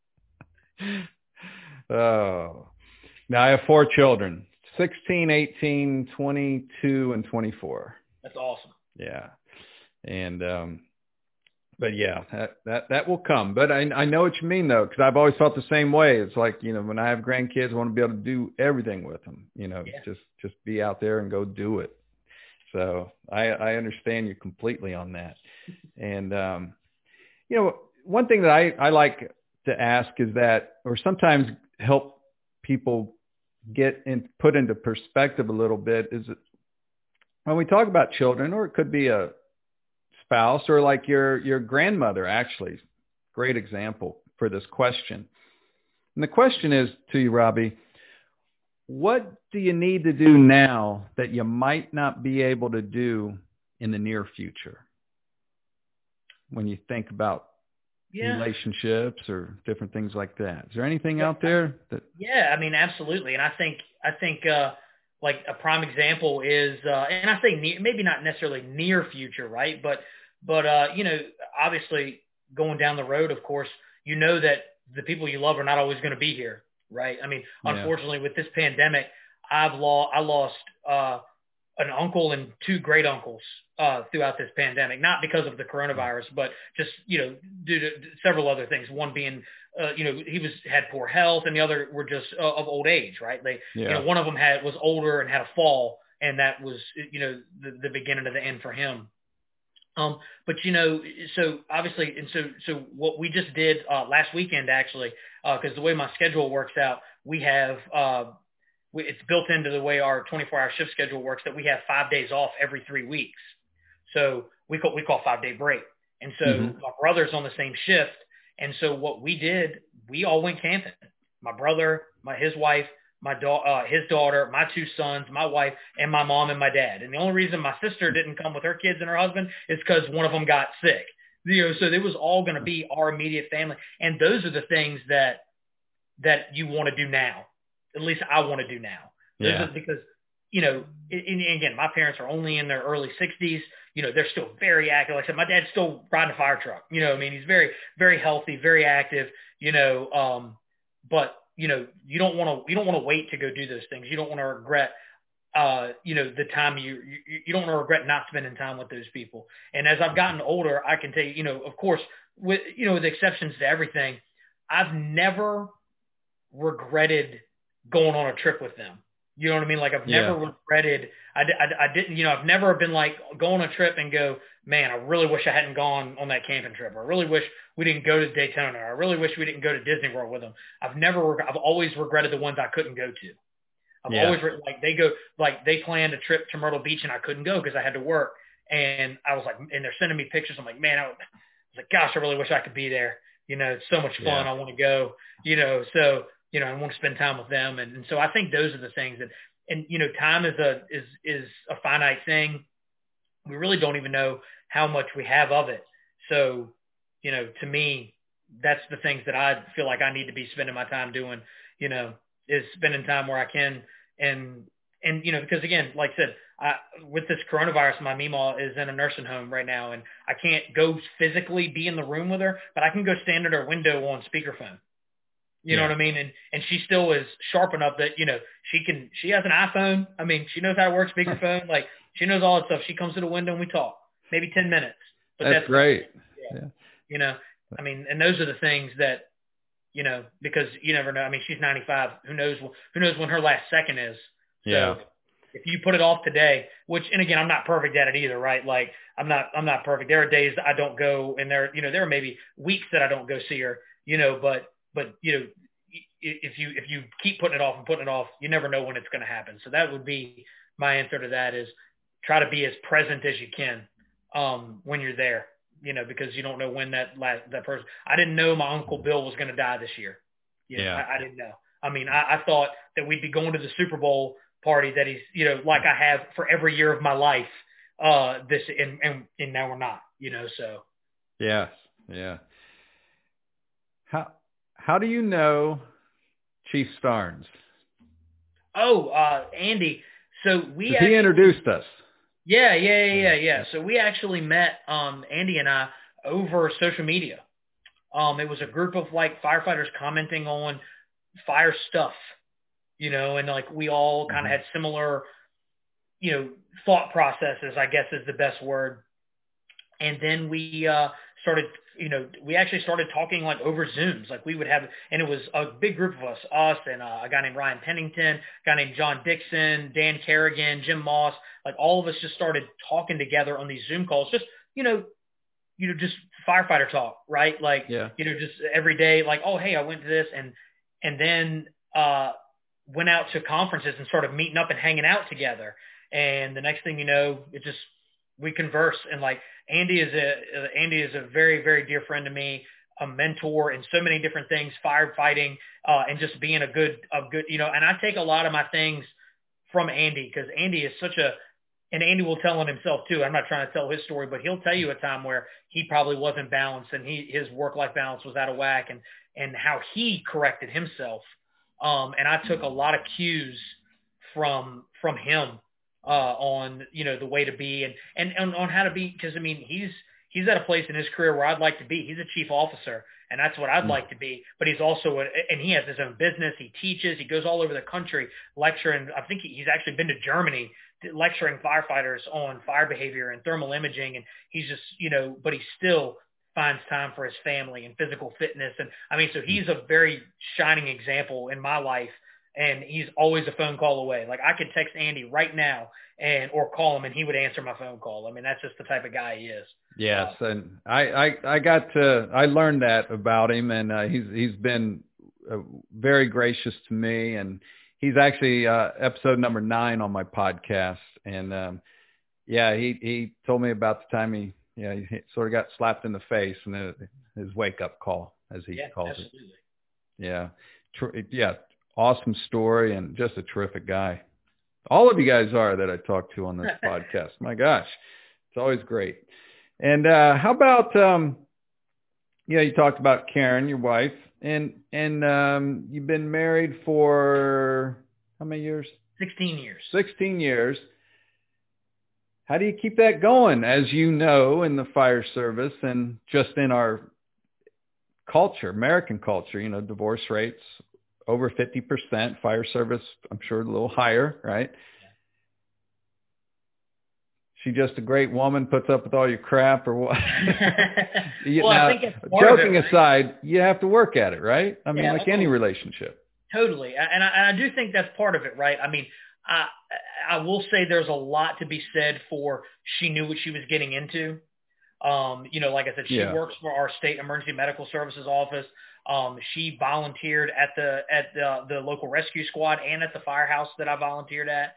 Oh, now I have 4 children, 16, 18, 22, and 24. That's awesome. Yeah. And, but yeah, that will come. But I know what you mean, though, because I've always felt the same way. It's like, when I have grandkids, I want to be able to do everything with them, just be out there and go do it. So I understand you completely on that. And, one thing that I like to ask is that, or sometimes help people put into perspective a little bit, is that when we talk about children, or it could be a spouse, or like your grandmother, actually, great example for this question. And the question is to you, Robbie, what do you need to do now that you might not be able to do in the near future? When you think about relationships or different things like that, is there anything out there that? Yeah, I mean, absolutely. And I think like a prime example is, and I say maybe not necessarily near future, right? But obviously going down the road, of course, that the people you love are not always going to be here, right? I mean, unfortunately, with this pandemic, I lost an uncle and 2 great uncles throughout this pandemic, not because of the coronavirus, but just, due to several other things. One being, he had poor health, and the other were just of old age, right? One of them was older and had a fall, and that was, the beginning of the end for him. But so obviously, and so what we just did last weekend actually, because the way my schedule works out, we have it's built into the way our 24-hour shift schedule works that we have 5 days off every 3 weeks. So we call 5-day break. And so my brother's on the same shift, and so what we did, we all went camping. My brother, his wife, his daughter, my 2 sons, my wife, and my mom and my dad. And the only reason my sister didn't come with her kids and her husband is because one of them got sick. So it was all going to be our immediate family. And those are the things that you want to do now. At least I want to do now. Because, and again, my parents are only in their early 60s. They're still very active. Like I said, my dad's still riding a fire truck. He's very, very healthy, very active, but you don't want to wait to go do those things. You don't want to regret, the time you don't want to regret not spending time with those people. And as I've gotten older, I can tell you, of course, with the exceptions to everything, I've never regretted going on a trip with them. You know what I mean? Like I've never regretted, I didn't, I've never been like go on a trip and go, man, I really wish I hadn't gone on that camping trip. Or I really wish we didn't go to Daytona. Or I really wish we didn't go to Disney World with them. I've always regretted the ones I couldn't go to. I've always they planned a trip to Myrtle Beach and I couldn't go because I had to work. And I was like, and they're sending me pictures. I'm like, man, I was like, gosh, I really wish I could be there. It's so much fun. I want to go, so, I want to spend time with them. And so I think those are the things that, and, time is a finite thing. We really don't even know how much we have of it. So, to me, that's the things that I feel like I need to be spending my time doing, is spending time where I can. And because again, like I said, with this coronavirus, my Mima is in a nursing home right now and I can't go physically be in the room with her, but I can go stand at her window on speakerphone. You know what I mean? And she still is sharp enough that, she has an iPhone. I mean, she knows how to work speakerphone. Like she knows all that stuff. She comes to the window and we talk maybe 10 minutes. But that's great. Yeah. I mean, and those are the things that, because you never know. I mean, she's 95. Who knows when her last second is. So if you put it off today, and again, I'm not perfect at it either, right? Like I'm not perfect. There are days that I don't go and there are maybe weeks that I don't go see her, but if you keep putting it off, you never know when it's going to happen. So that would be my answer to that is try to be as present as you can when you're there, because you don't know when that person. I didn't know my Uncle Bill was going to die this year. I didn't know. I mean, I thought that we'd be going to the Super Bowl party that he's, like I have for every year of my life. And now we're not, so. Yes. Yeah. How do you know Chief Starnes? Oh, Andy. So he introduced us. Yeah. So we actually met Andy and I over social media. It was a group of like firefighters commenting on fire stuff, and like we all kind of had similar, thought processes, I guess is the best word. And then we we actually started talking like over Zooms. Like we would have, and it was a big group of us and a guy named Ryan Pennington, a guy named John Dixon, Dan Kerrigan, Jim Moss, like all of us just started talking together on these Zoom calls, just, just firefighter talk, right? Like, just every day, like, oh, hey, I went to this and then went out to conferences and started meeting up and hanging out together. And the next thing you know, we converse, and like Andy is a very, very dear friend to me, a mentor in so many different things, firefighting, and just being a good, and I take a lot of my things from Andy because Andy is and Andy will tell on himself too. I'm not trying to tell his story, but he'll tell you a time where he probably wasn't balanced and his work-life balance was out of whack and how he corrected himself. And I took a lot of cues from him. On, the way to be and on how to be, because I mean, he's at a place in his career where I'd like to be. He's a chief officer and that's what I'd like to be, but he's also, and he has his own business. He teaches, he goes all over the country lecturing. I think he's actually been to Germany lecturing firefighters on fire behavior and thermal imaging. And he's just, but he still finds time for his family and physical fitness. And I mean, so he's a very shining example in my life. and he's always a phone call away. Like I could text Andy right now or call him and he would answer my phone call. I mean, that's just the type of guy he is. Yes. And I learned that about him, and he's been very gracious to me, and he's actually episode number 9 on my podcast. And he told me about the time he sort of got slapped in the face, and his wake up call, as he calls absolutely. it. Yeah. Awesome story, and just a terrific guy. All of you guys are that I talk to on this podcast. My gosh, it's always great. And how about, you talked about Karen, your wife, and you've been married for how many years? 16 years. 16 years. How do you keep that going? As you know, in the fire service and just in our culture, American culture, divorce rates over 50%, fire service, I'm sure a little higher, right? Yeah. She just a great woman, puts up with all your crap, or what? Well, I think it's joking aside, you have to work at it, right? I mean, like any relationship. Totally. And I do think that's part of it, right? I mean, I will say there's a lot to be said for she knew what she was getting into. Like I said, she works for our state emergency medical services office. She volunteered at the local rescue squad and at the firehouse that I volunteered at.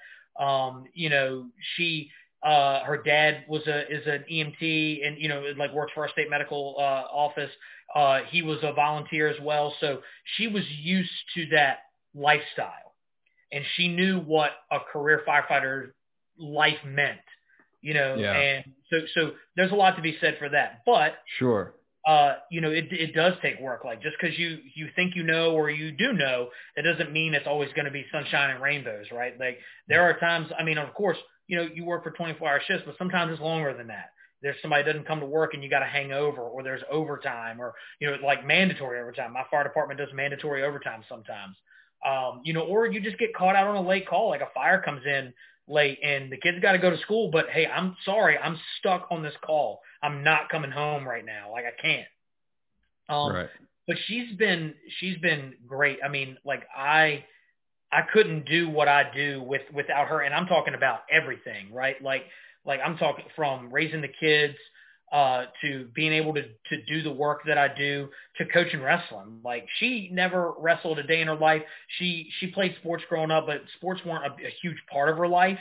Her dad is an EMT and, works for our state medical office. He was a volunteer as well. So she was used to that lifestyle, and she knew what a career firefighter life meant, and so there's a lot to be said for that. But sure. It does take work. Like just because you think or you do know, that doesn't mean it's always going to be sunshine and rainbows, right? Like there are times, I mean, of course, you work for 24-hour shifts, but sometimes it's longer than that. There's somebody doesn't come to work and you got to hang over, or there's overtime, or, like mandatory overtime. My fire department does mandatory overtime sometimes, or you just get caught out on a late call. Like a fire comes in late and the kids got to go to school, but hey, I'm sorry, I'm stuck on this call. I'm not coming home right now. Like I can't. Right. But she's been great. I mean, like I couldn't do what I do without her. And I'm talking about everything, right? Like I'm talking from raising the kids, to being able to do the work that I do, to coaching wrestling. Like she never wrestled a day in her life. She played sports growing up, but sports weren't a huge part of her life.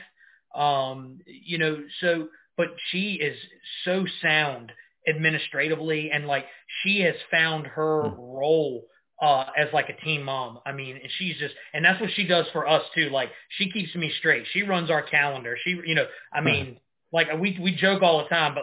But she is so sound administratively, and like she has found her role as like a team mom. I mean, and that's what she does for us too. Like she keeps me straight. She runs our calendar. Like we joke all the time, but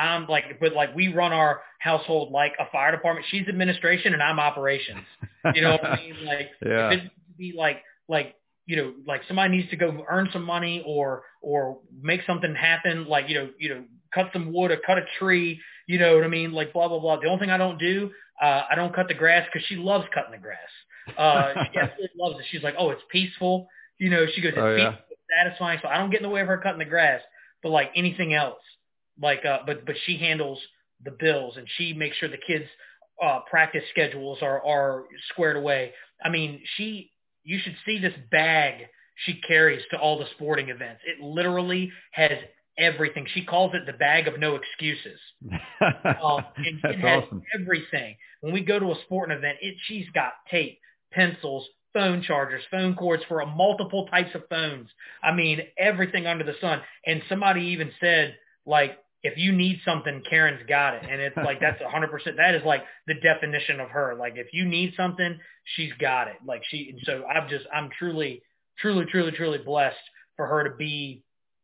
we run our household like a fire department. She's administration and I'm operations. You know what I mean? Like if it be like somebody needs to go earn some money or make something happen, like, cut some wood or cut a tree, you know what I mean? Like blah, blah, blah. The only thing I don't do, I don't cut the grass because she loves cutting the grass. She absolutely loves it. She's like, oh, it's peaceful. She goes, it's peaceful, it's satisfying. So I don't get in the way of her cutting the grass. But like anything else, but she handles the bills, and she makes sure the kids' practice schedules are squared away. I mean, you should see this bag she carries to all the sporting events. It literally has everything. She calls it the bag of no excuses. And it has everything. When we go to a sporting event, she's got tape, pencils, phone chargers, phone cords for multiple types of phones. I mean, everything under the sun. And somebody even said, like, if you need something, Karen's got it. And it's like, that's 100%. That is like the definition of her. Like, if you need something, she's got it. Like so I'm truly, truly, truly, truly blessed for her to be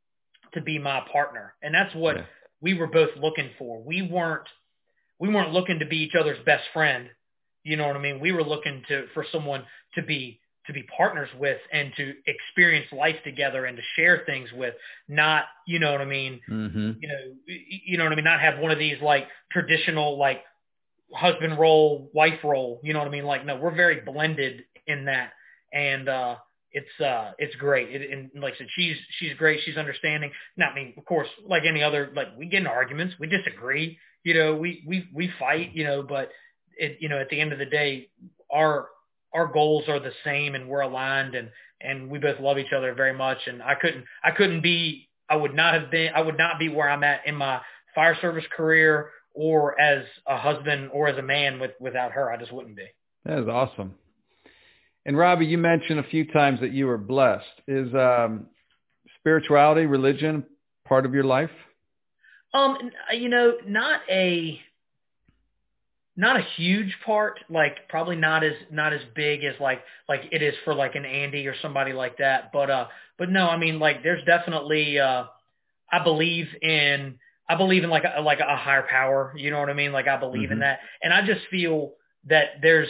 my partner. And that's what we were both looking for. We weren't looking to be each other's best friend. You know what I mean? We were looking for someone to be partners with, and to experience life together, and to share things with, not, you know what I mean? Mm-hmm. You know what I mean? Not have one of these like traditional, like husband role, wife role, you know what I mean? Like, no, we're very blended in that. And, it's great. And like I said, she's great. She's understanding. Now, I mean, of course, like any other, like we get in arguments, we disagree, we fight, but at the end of the day, our our goals are the same and we're aligned and we both love each other very much. And I would not be where I'm at in my fire service career or as a husband or as a man without her. I just wouldn't be. That is awesome. And Robbie, you mentioned a few times that you were blessed. Is spirituality, religion part of your life? Not a huge part, like probably not as big as like it is for like an Andy or somebody like that. But no, I mean, like there's definitely, I believe in like a higher power. You know what I mean? Like I believe in that. And I just feel that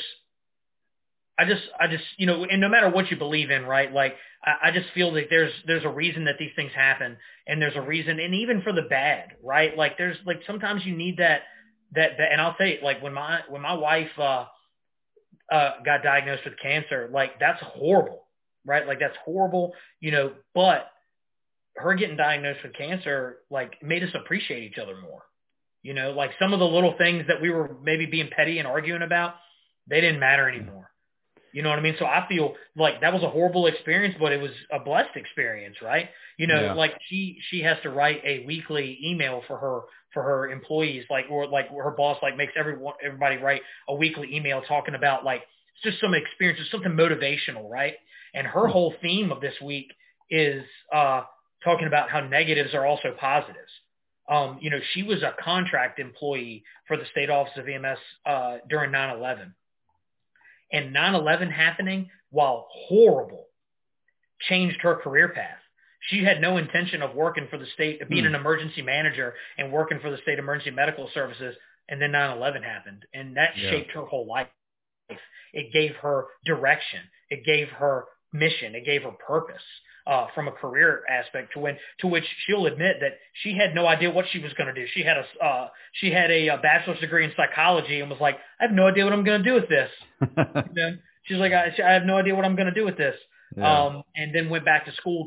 I just, and no matter what you believe in, right? Like I just feel that there's a reason that these things happen, and there's a reason, and even for the bad, right? Like there's like sometimes you need that, and I'll say, like when my wife got diagnosed with cancer, like that's horrible, right? Like that's horrible, but her getting diagnosed with cancer like made us appreciate each other more. Like some of the little things that we were maybe being petty and arguing about, they didn't matter anymore. You know what I mean? So I feel like that was a horrible experience, but it was a blessed experience, right? Like she has to write a weekly email for her employees, or her boss makes everybody write a weekly email talking about like just some experiences, something motivational, right? And her whole theme of this week is talking about how negatives are also positives. She was a contract employee for the state office of EMS during 9/11. And 9/11 happening, while horrible, changed her career path. She had no intention of working for the state, of being an emergency manager and working for the state emergency medical services. And then 9/11 happened, and that shaped her whole life. It gave her direction. It gave her mission. It gave her purpose from a career aspect to which she'll admit that she had no idea what she was going to do. She had a bachelor's degree in psychology and was like, I have no idea what I'm going to do with this. She's like, I have no idea what I'm going to do with this. Yeah. And then went back to school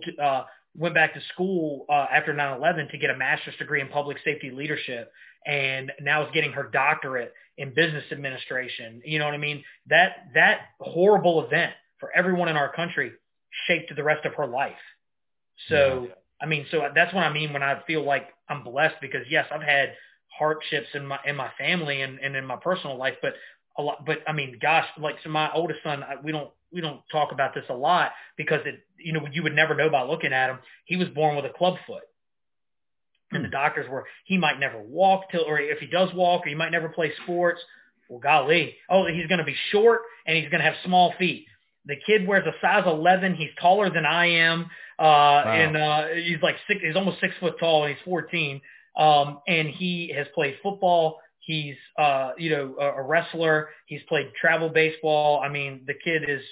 after 9/11 to get a master's degree in public safety leadership, and now is getting her doctorate in business administration. You know what I mean? That horrible event for everyone in our country shaped the rest of her life. So, I mean, so that's what I mean when I feel like I'm blessed, because yes, I've had hardships in my family and in my personal life, but I mean, gosh, like, so my oldest son, we don't talk about this a lot because you would never know by looking at him. He was born with a club foot. And the doctors were, he might never walk or if he does walk, or he might never play sports. Well, golly, he's going to be short and he's going to have small feet. The kid wears a size 11. He's taller than I am. Wow. And he's like he's almost 6 foot tall, and he's 14. And he has played football. He's, a wrestler. He's played travel baseball. I mean, the kid is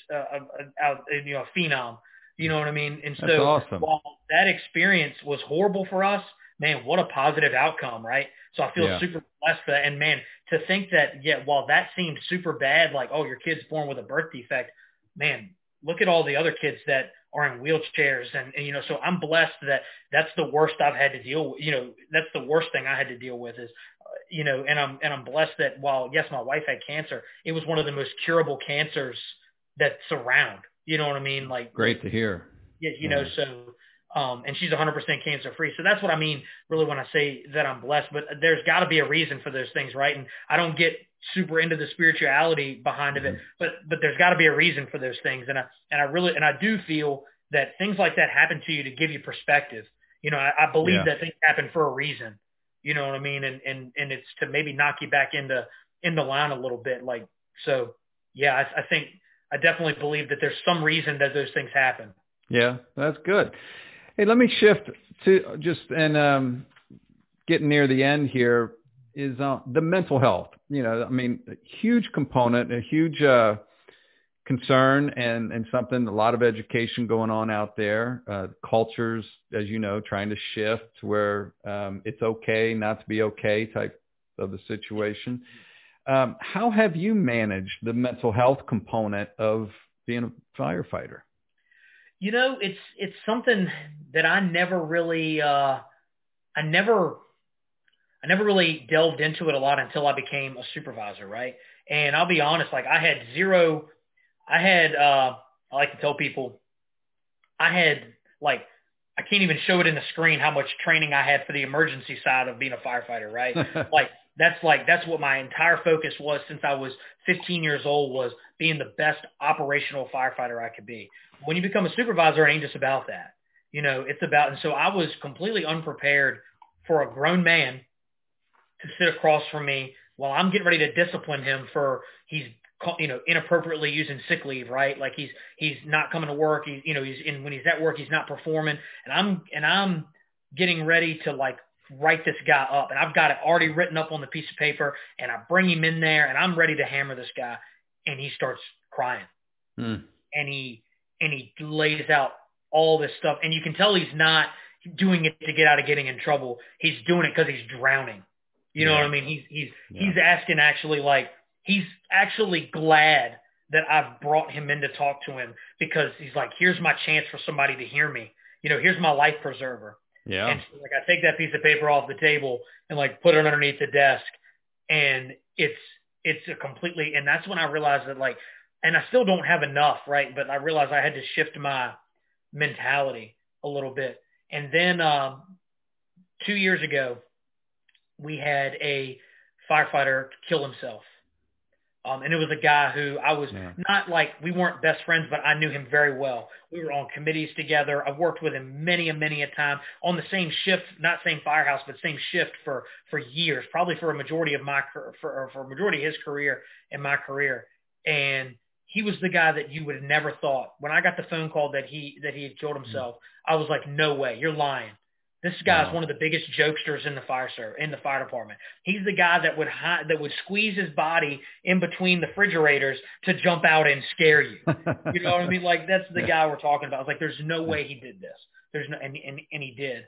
a phenom. You know what I mean? And that's awesome. While that experience was horrible for us, man, what a positive outcome, right? So I feel super blessed for that. And man, to think that, while that seemed super bad, like, oh, your kid's born with a birth defect, man, look at all the other kids that are in wheelchairs. And so I'm blessed that that's the worst I've had to deal with. That's the worst thing I had to deal with is, and I'm blessed that while, yes, my wife had cancer, it was one of the most curable cancers that surround, you know what I mean? Like, great to hear. Yeah, so, and she's 100% cancer free. So that's what I mean really when I say that I'm blessed, but there's got to be a reason for those things, right? And I don't get super into the spirituality behind of it, but there's got to be a reason for those things. And I do feel that things like that happen to you to give you perspective. I believe that things happen for a reason, you know what I mean? And it's to maybe knock you back into line a little bit. Like, so yeah, I think I definitely believe that there's some reason that those things happen. Yeah, that's good. Hey, let me shift to getting near the end here is the mental health. I mean, a huge component, a huge concern and something, a lot of education going on out there. Cultures, as you know, trying to shift where it's okay not to be okay type of the situation. How have you managed the mental health component of being a firefighter? It's something that I never really, I never really delved into it a lot until I became a supervisor, right? And I'll be honest, like I had zero I like to tell people, I had like, I can't even show it in the screen how much training I had for the emergency side of being a firefighter, right? That's what my entire focus was since I was 15 years old, was being the best operational firefighter I could be. When you become a supervisor, it ain't just about that. It's about, and so I was completely unprepared for a grown man to sit across from me while I'm getting ready to discipline him for he's inappropriately using sick leave, right? Like he's not coming to work. When he's at work, he's not performing, and I'm getting ready to like write this guy up, and I've got it already written up on the piece of paper, and I bring him in there, and I'm ready to hammer this guy, and he starts crying, and he lays out all this stuff, and you can tell he's not doing it to get out of getting in trouble. He's doing it because he's drowning. You know what I mean? He's asking actually, like, he's actually glad that I've brought him in to talk to him, because he's like, here's my chance for somebody to hear me. Here's my life preserver. Yeah. And so, like, I take that piece of paper off the table and like put it underneath the desk, and it's a completely, and that's when I realized that, like, and I still don't have enough, right? But I realized I had to shift my mentality a little bit. And then 2 years ago, we had a firefighter kill himself. And it was a guy who I was not like, we weren't best friends, but I knew him very well. We were on committees together. I've worked with him many a time on the same shift, not same firehouse, but same shift for years, probably for a majority of for a majority of his career and my career. And he was the guy that you would have never thought. When I got the phone call that he had killed himself, I was like, no way, you're lying. This guy is one of the biggest jokesters in the fire department. He's the guy that would squeeze his body in between the refrigerators to jump out and scare you. You know what I mean? Like, that's the guy we're talking about. I was like, there's no way he did this. And he did.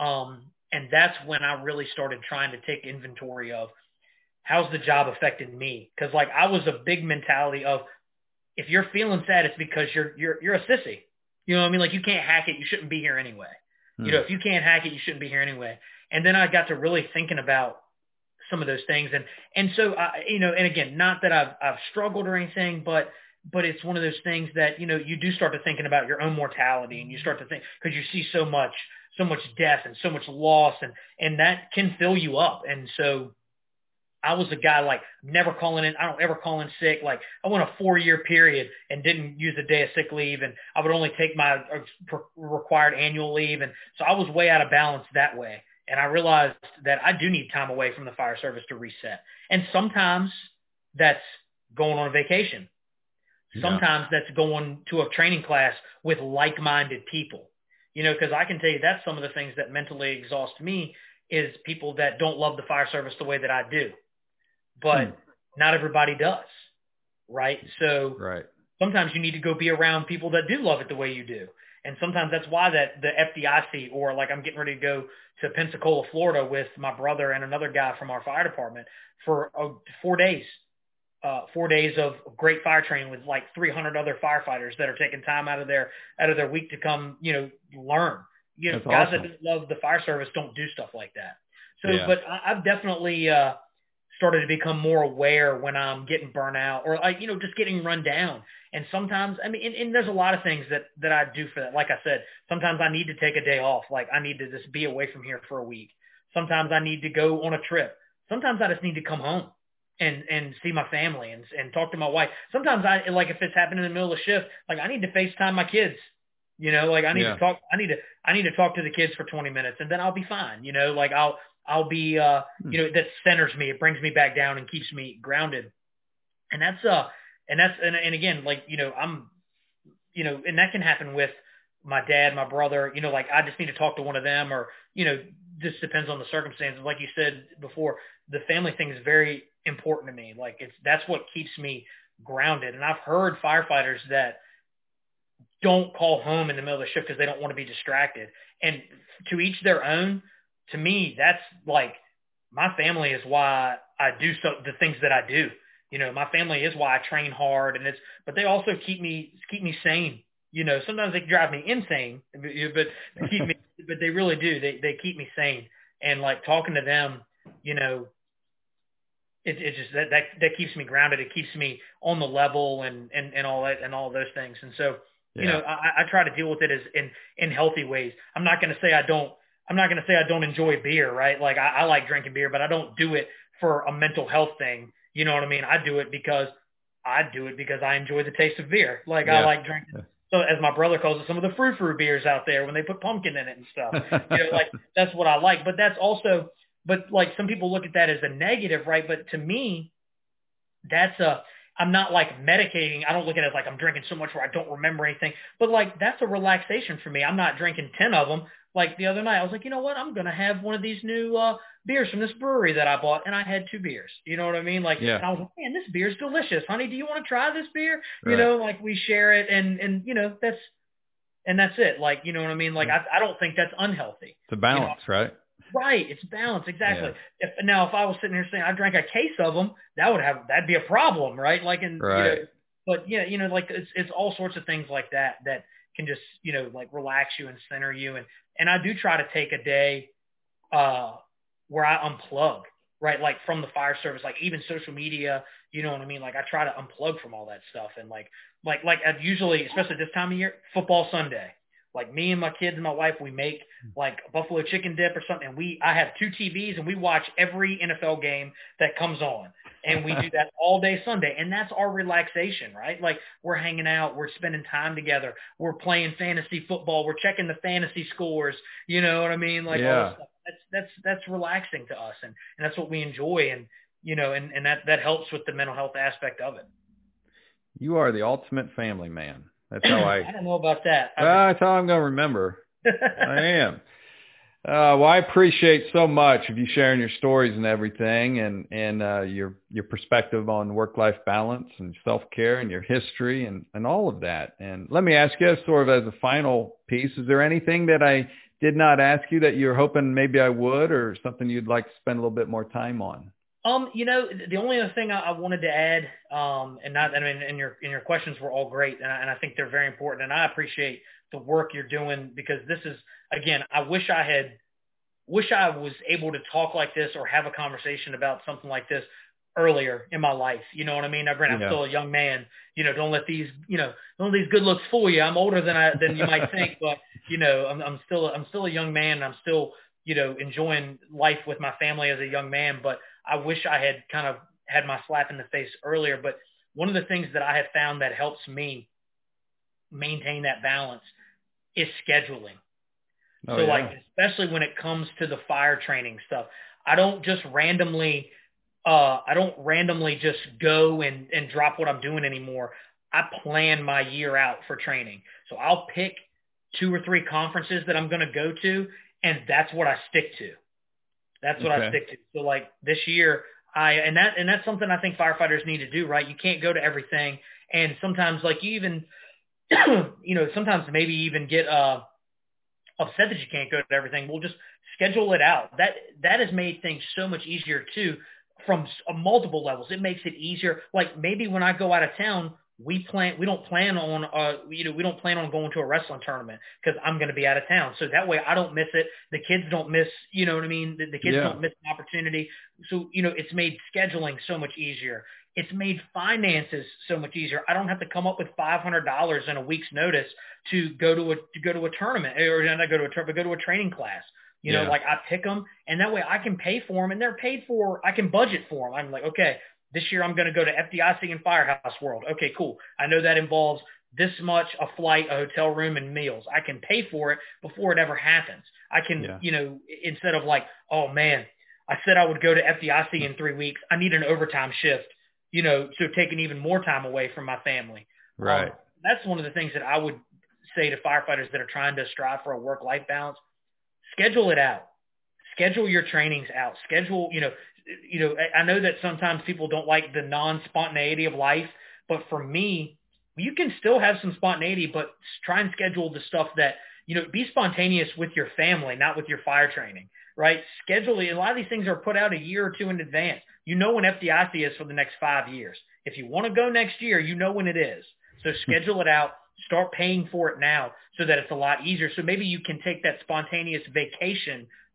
And that's when I really started trying to take inventory of how's the job affecting me? Because, like, I was a big mentality of, if you're feeling sad, it's because you're a sissy. You know what I mean? Like, you can't hack it. You shouldn't be here anyway. If you can't hack it, you shouldn't be here anyway. And then I got to really thinking about some of those things. And so, and again, not that I've struggled or anything, but it's one of those things that, you do start to thinking about your own mortality, and you start to think, because you see so much death and so much loss, and that can fill you up. And so I was a guy, like, never calling in. I don't ever call in sick. Like, I went a 4-year period and didn't use a day of sick leave, and I would only take my required annual leave. And so I was way out of balance that way. And I realized that I do need time away from the fire service to reset. And sometimes that's going on a vacation. Sometimes that's going to a training class with like-minded people, because I can tell you that's some of the things that mentally exhaust me, is people that don't love the fire service the way that I do. But not everybody does, right? So sometimes you need to go be around people that do love it the way you do. And sometimes that's why that the FDIC, or like I'm getting ready to go to Pensacola, Florida with my brother and another guy from our fire department for 4 days. 4 days of great fire training with like 300 other firefighters that are taking time out of their week to come, learn. Guys awesome. That love the fire service don't do stuff like that. So, but I've definitely started to become more aware when I'm getting burnt out, or just getting run down. And sometimes, I mean, and there's a lot of things that I do for that. Like I said, sometimes I need to take a day off. Like, I need to just be away from here for a week. Sometimes I need to go on a trip. Sometimes I just need to come home and see my family and talk to my wife. Sometimes if it's happening in the middle of the shift, like, I need to FaceTime my kids. Like, I need to talk. I need to talk to the kids for 20 minutes, and then I'll be fine. Like, I'll be, that centers me. It brings me back down and keeps me grounded. And and again, like, I'm, and that can happen with my dad, my brother, like, I just need to talk to one of them, or, just depends on the circumstances. Like you said before, the family thing is very important to me. Like, that's what keeps me grounded. And I've heard firefighters that don't call home in the middle of the shift because they don't want to be distracted. And to each their own. To me, that's like, my family is why I do the things that I do. My family is why I train hard, but they also keep me sane. Sometimes they drive me insane, but they really do. They keep me sane. And like, talking to them, it just that keeps me grounded. It keeps me on the level and all that and all those things. And so, I try to deal with it as in healthy ways. I'm not going to say I don't enjoy beer, right? Like I like drinking beer, but I don't do it for a mental health thing. You know what I mean? I do it because I enjoy the taste of beer. Like I like drinking. So as my brother calls it, some of the frou-frou beers out there when they put pumpkin in it and stuff, like that's what I like. But that's also, like some people look at that as a negative, right? But to me, I'm not like medicating. I don't look at it like I'm drinking so much where I don't remember anything, but like that's a relaxation for me. I'm not drinking 10 of them. Like the other night, I was like, you know what? I'm going to have one of these new beers from this brewery that I bought, and I had 2 beers. You know what I mean? Like, and I was like, man, this beer's delicious. Honey, do you want to try this beer? Right. Like we share it, and that's it. Like, you know what I mean? Like, I don't think that's unhealthy. It's a balance, right? Right. It's balance. Exactly. Yeah. If I was sitting here saying I drank a case of them, that'd be a problem, right? Like, right. But like it's all sorts of things like that can just, like relax you and center you. And I do try to take a day, where I unplug, right? Like from the fire service, like even social media, you know what I mean? Like I try to unplug from all that stuff. And like I usually, especially this time of year, football Sunday, like me and my kids and my wife, we make like buffalo chicken dip or something. I have 2 TVs and we watch every NFL game that comes on. And we do that all day Sunday. And that's our relaxation, right? Like we're hanging out, we're spending time together, we're playing fantasy football, we're checking the fantasy scores, you know what I mean? Like all this stuff. That's relaxing to us. And that's what we enjoy. And, and that helps with the mental health aspect of it. You are the ultimate family man. That's how I don't know about that. That's how I'm going to remember. I am. Well, I appreciate so much of you sharing your stories and everything, and your perspective on work-life balance and self-care and your history and all of that. And let me ask you, sort of as a final piece, is there anything that I did not ask you that you're hoping maybe I would, or something you'd like to spend a little bit more time on? The only other thing I wanted to add, and your questions were all great, and I think they're very important, and I appreciate the work you're doing, because this is, again, I wish I was able to talk like this or have a conversation about something like this earlier in my life. You know what I mean? Now, granted, I'm still a young man. Don't let these good looks fool you. I'm older than you might think, but I'm still a young man. And I'm still enjoying life with my family as a young man. But I wish I had kind of had my slap in the face earlier. But one of the things that I have found that helps me maintain that balance is scheduling. Especially when it comes to the fire training stuff, I don't randomly just go and drop what I'm doing anymore. I plan my year out for training. So I'll pick 2 or 3 conferences that I'm going to go to, and that's what I stick to. That's what I stick to. So like this year, that's something I think firefighters need to do, right? You can't go to everything. And sometimes like you even, sometimes maybe even get upset that you can't go to everything. We'll just schedule it out. That has made things so much easier too, from multiple levels. It makes it easier. Like maybe when I go out of town, we don't plan on going to a wrestling tournament because I'm going to be out of town. So that way I don't miss it. The kids don't miss, you know what I mean? The kids don't miss an opportunity. So, it's made scheduling so much easier. It's made finances so much easier. I don't have to come up with $500 in a week's notice to go to a tournament, or not go to a tournament, but go to a training class. Like I pick them, and that way I can pay for them, and they're paid for. I can budget for them. I'm like, okay, this year I'm going to go to FDIC and Firehouse World. Okay, cool. I know that involves this much, a flight, a hotel room, and meals. I can pay for it before it ever happens. I can, instead of like, oh man, I said I would go to FDIC in 3 weeks. I need an overtime shift, so taking even more time away from my family. Right. That's one of the things that I would say to firefighters that are trying to strive for a work-life balance. Schedule it out. Schedule your trainings out. Schedule, I know that sometimes people don't like the non-spontaneity of life, but for me, you can still have some spontaneity, but try and schedule the stuff that, be spontaneous with your family, not with your fire training, right? Schedule it. A lot of these things are put out a year or 2 in advance. You know when FDIC is for the next 5 years. If you want to go next year, you know when it is. So schedule it out. Start paying for it now so that it's a lot easier. So maybe you can take that spontaneous vacation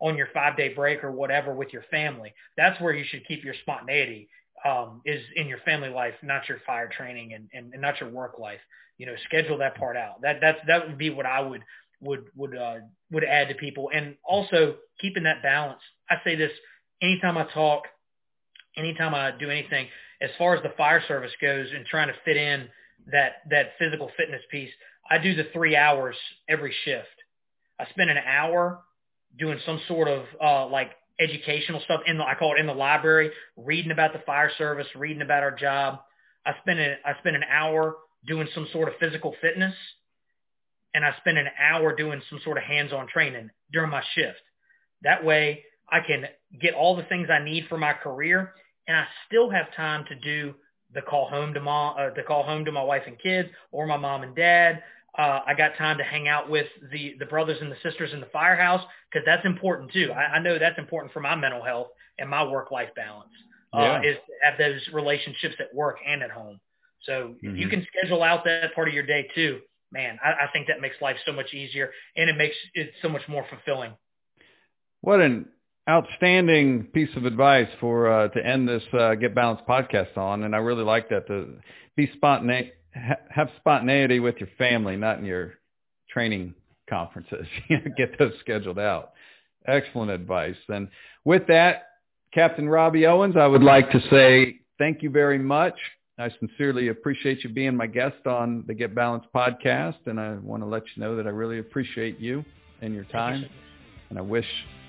on your 5-day break or whatever with your family. That's where you should keep your spontaneity, is in your family life, not your fire training and not your work life. Schedule that part out. That would be what I would add to people. And also keeping that balance. I say this anytime I talk, anytime I do anything, as far as the fire service goes and trying to fit in that physical fitness piece, I do the 3 hours every shift. I spend an hour doing some sort of like educational stuff I call it in the library, reading about the fire service, reading about our job. I spend an hour doing some sort of physical fitness, and I spend an hour doing some sort of hands-on training during my shift. That way I can get all the things I need for my career, and I still have time to do the call home to my wife and kids, or my mom and dad. I got time to hang out with the brothers and the sisters in the firehouse, because that's important too. I know that's important for my mental health and my work-life balance, is to have those relationships at work and at home. So if you can schedule out that part of your day too, man, I think that makes life so much easier, and it makes it so much more fulfilling. What an outstanding piece of advice for to end this Get Balanced podcast on, and I really like that, to be have spontaneity with your family, not in your training conferences. Get those scheduled out. Excellent advice. And with that, Captain Robbie Owens, I would like to say thank you very much. I sincerely appreciate you being my guest on the Get Balanced podcast, and I want to let you know that I really appreciate you and your time, and I wish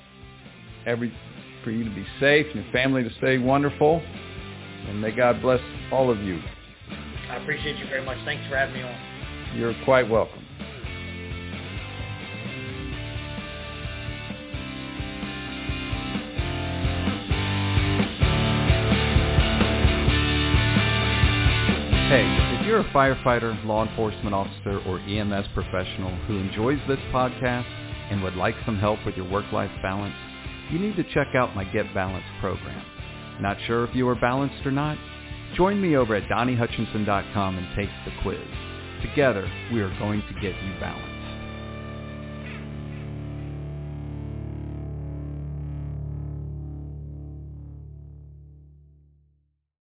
for you to be safe and your family to stay wonderful, and may God bless all of you. I appreciate you very much. Thanks for having me on. You're quite welcome. Hey, if you're a firefighter, law enforcement officer, or EMS professional who enjoys this podcast and would like some help with your work-life balance, you need to check out my Get Balanced program. Not sure if you are balanced or not? Join me over at DonnieHutchinson.com and take the quiz. Together, we are going to get you balanced.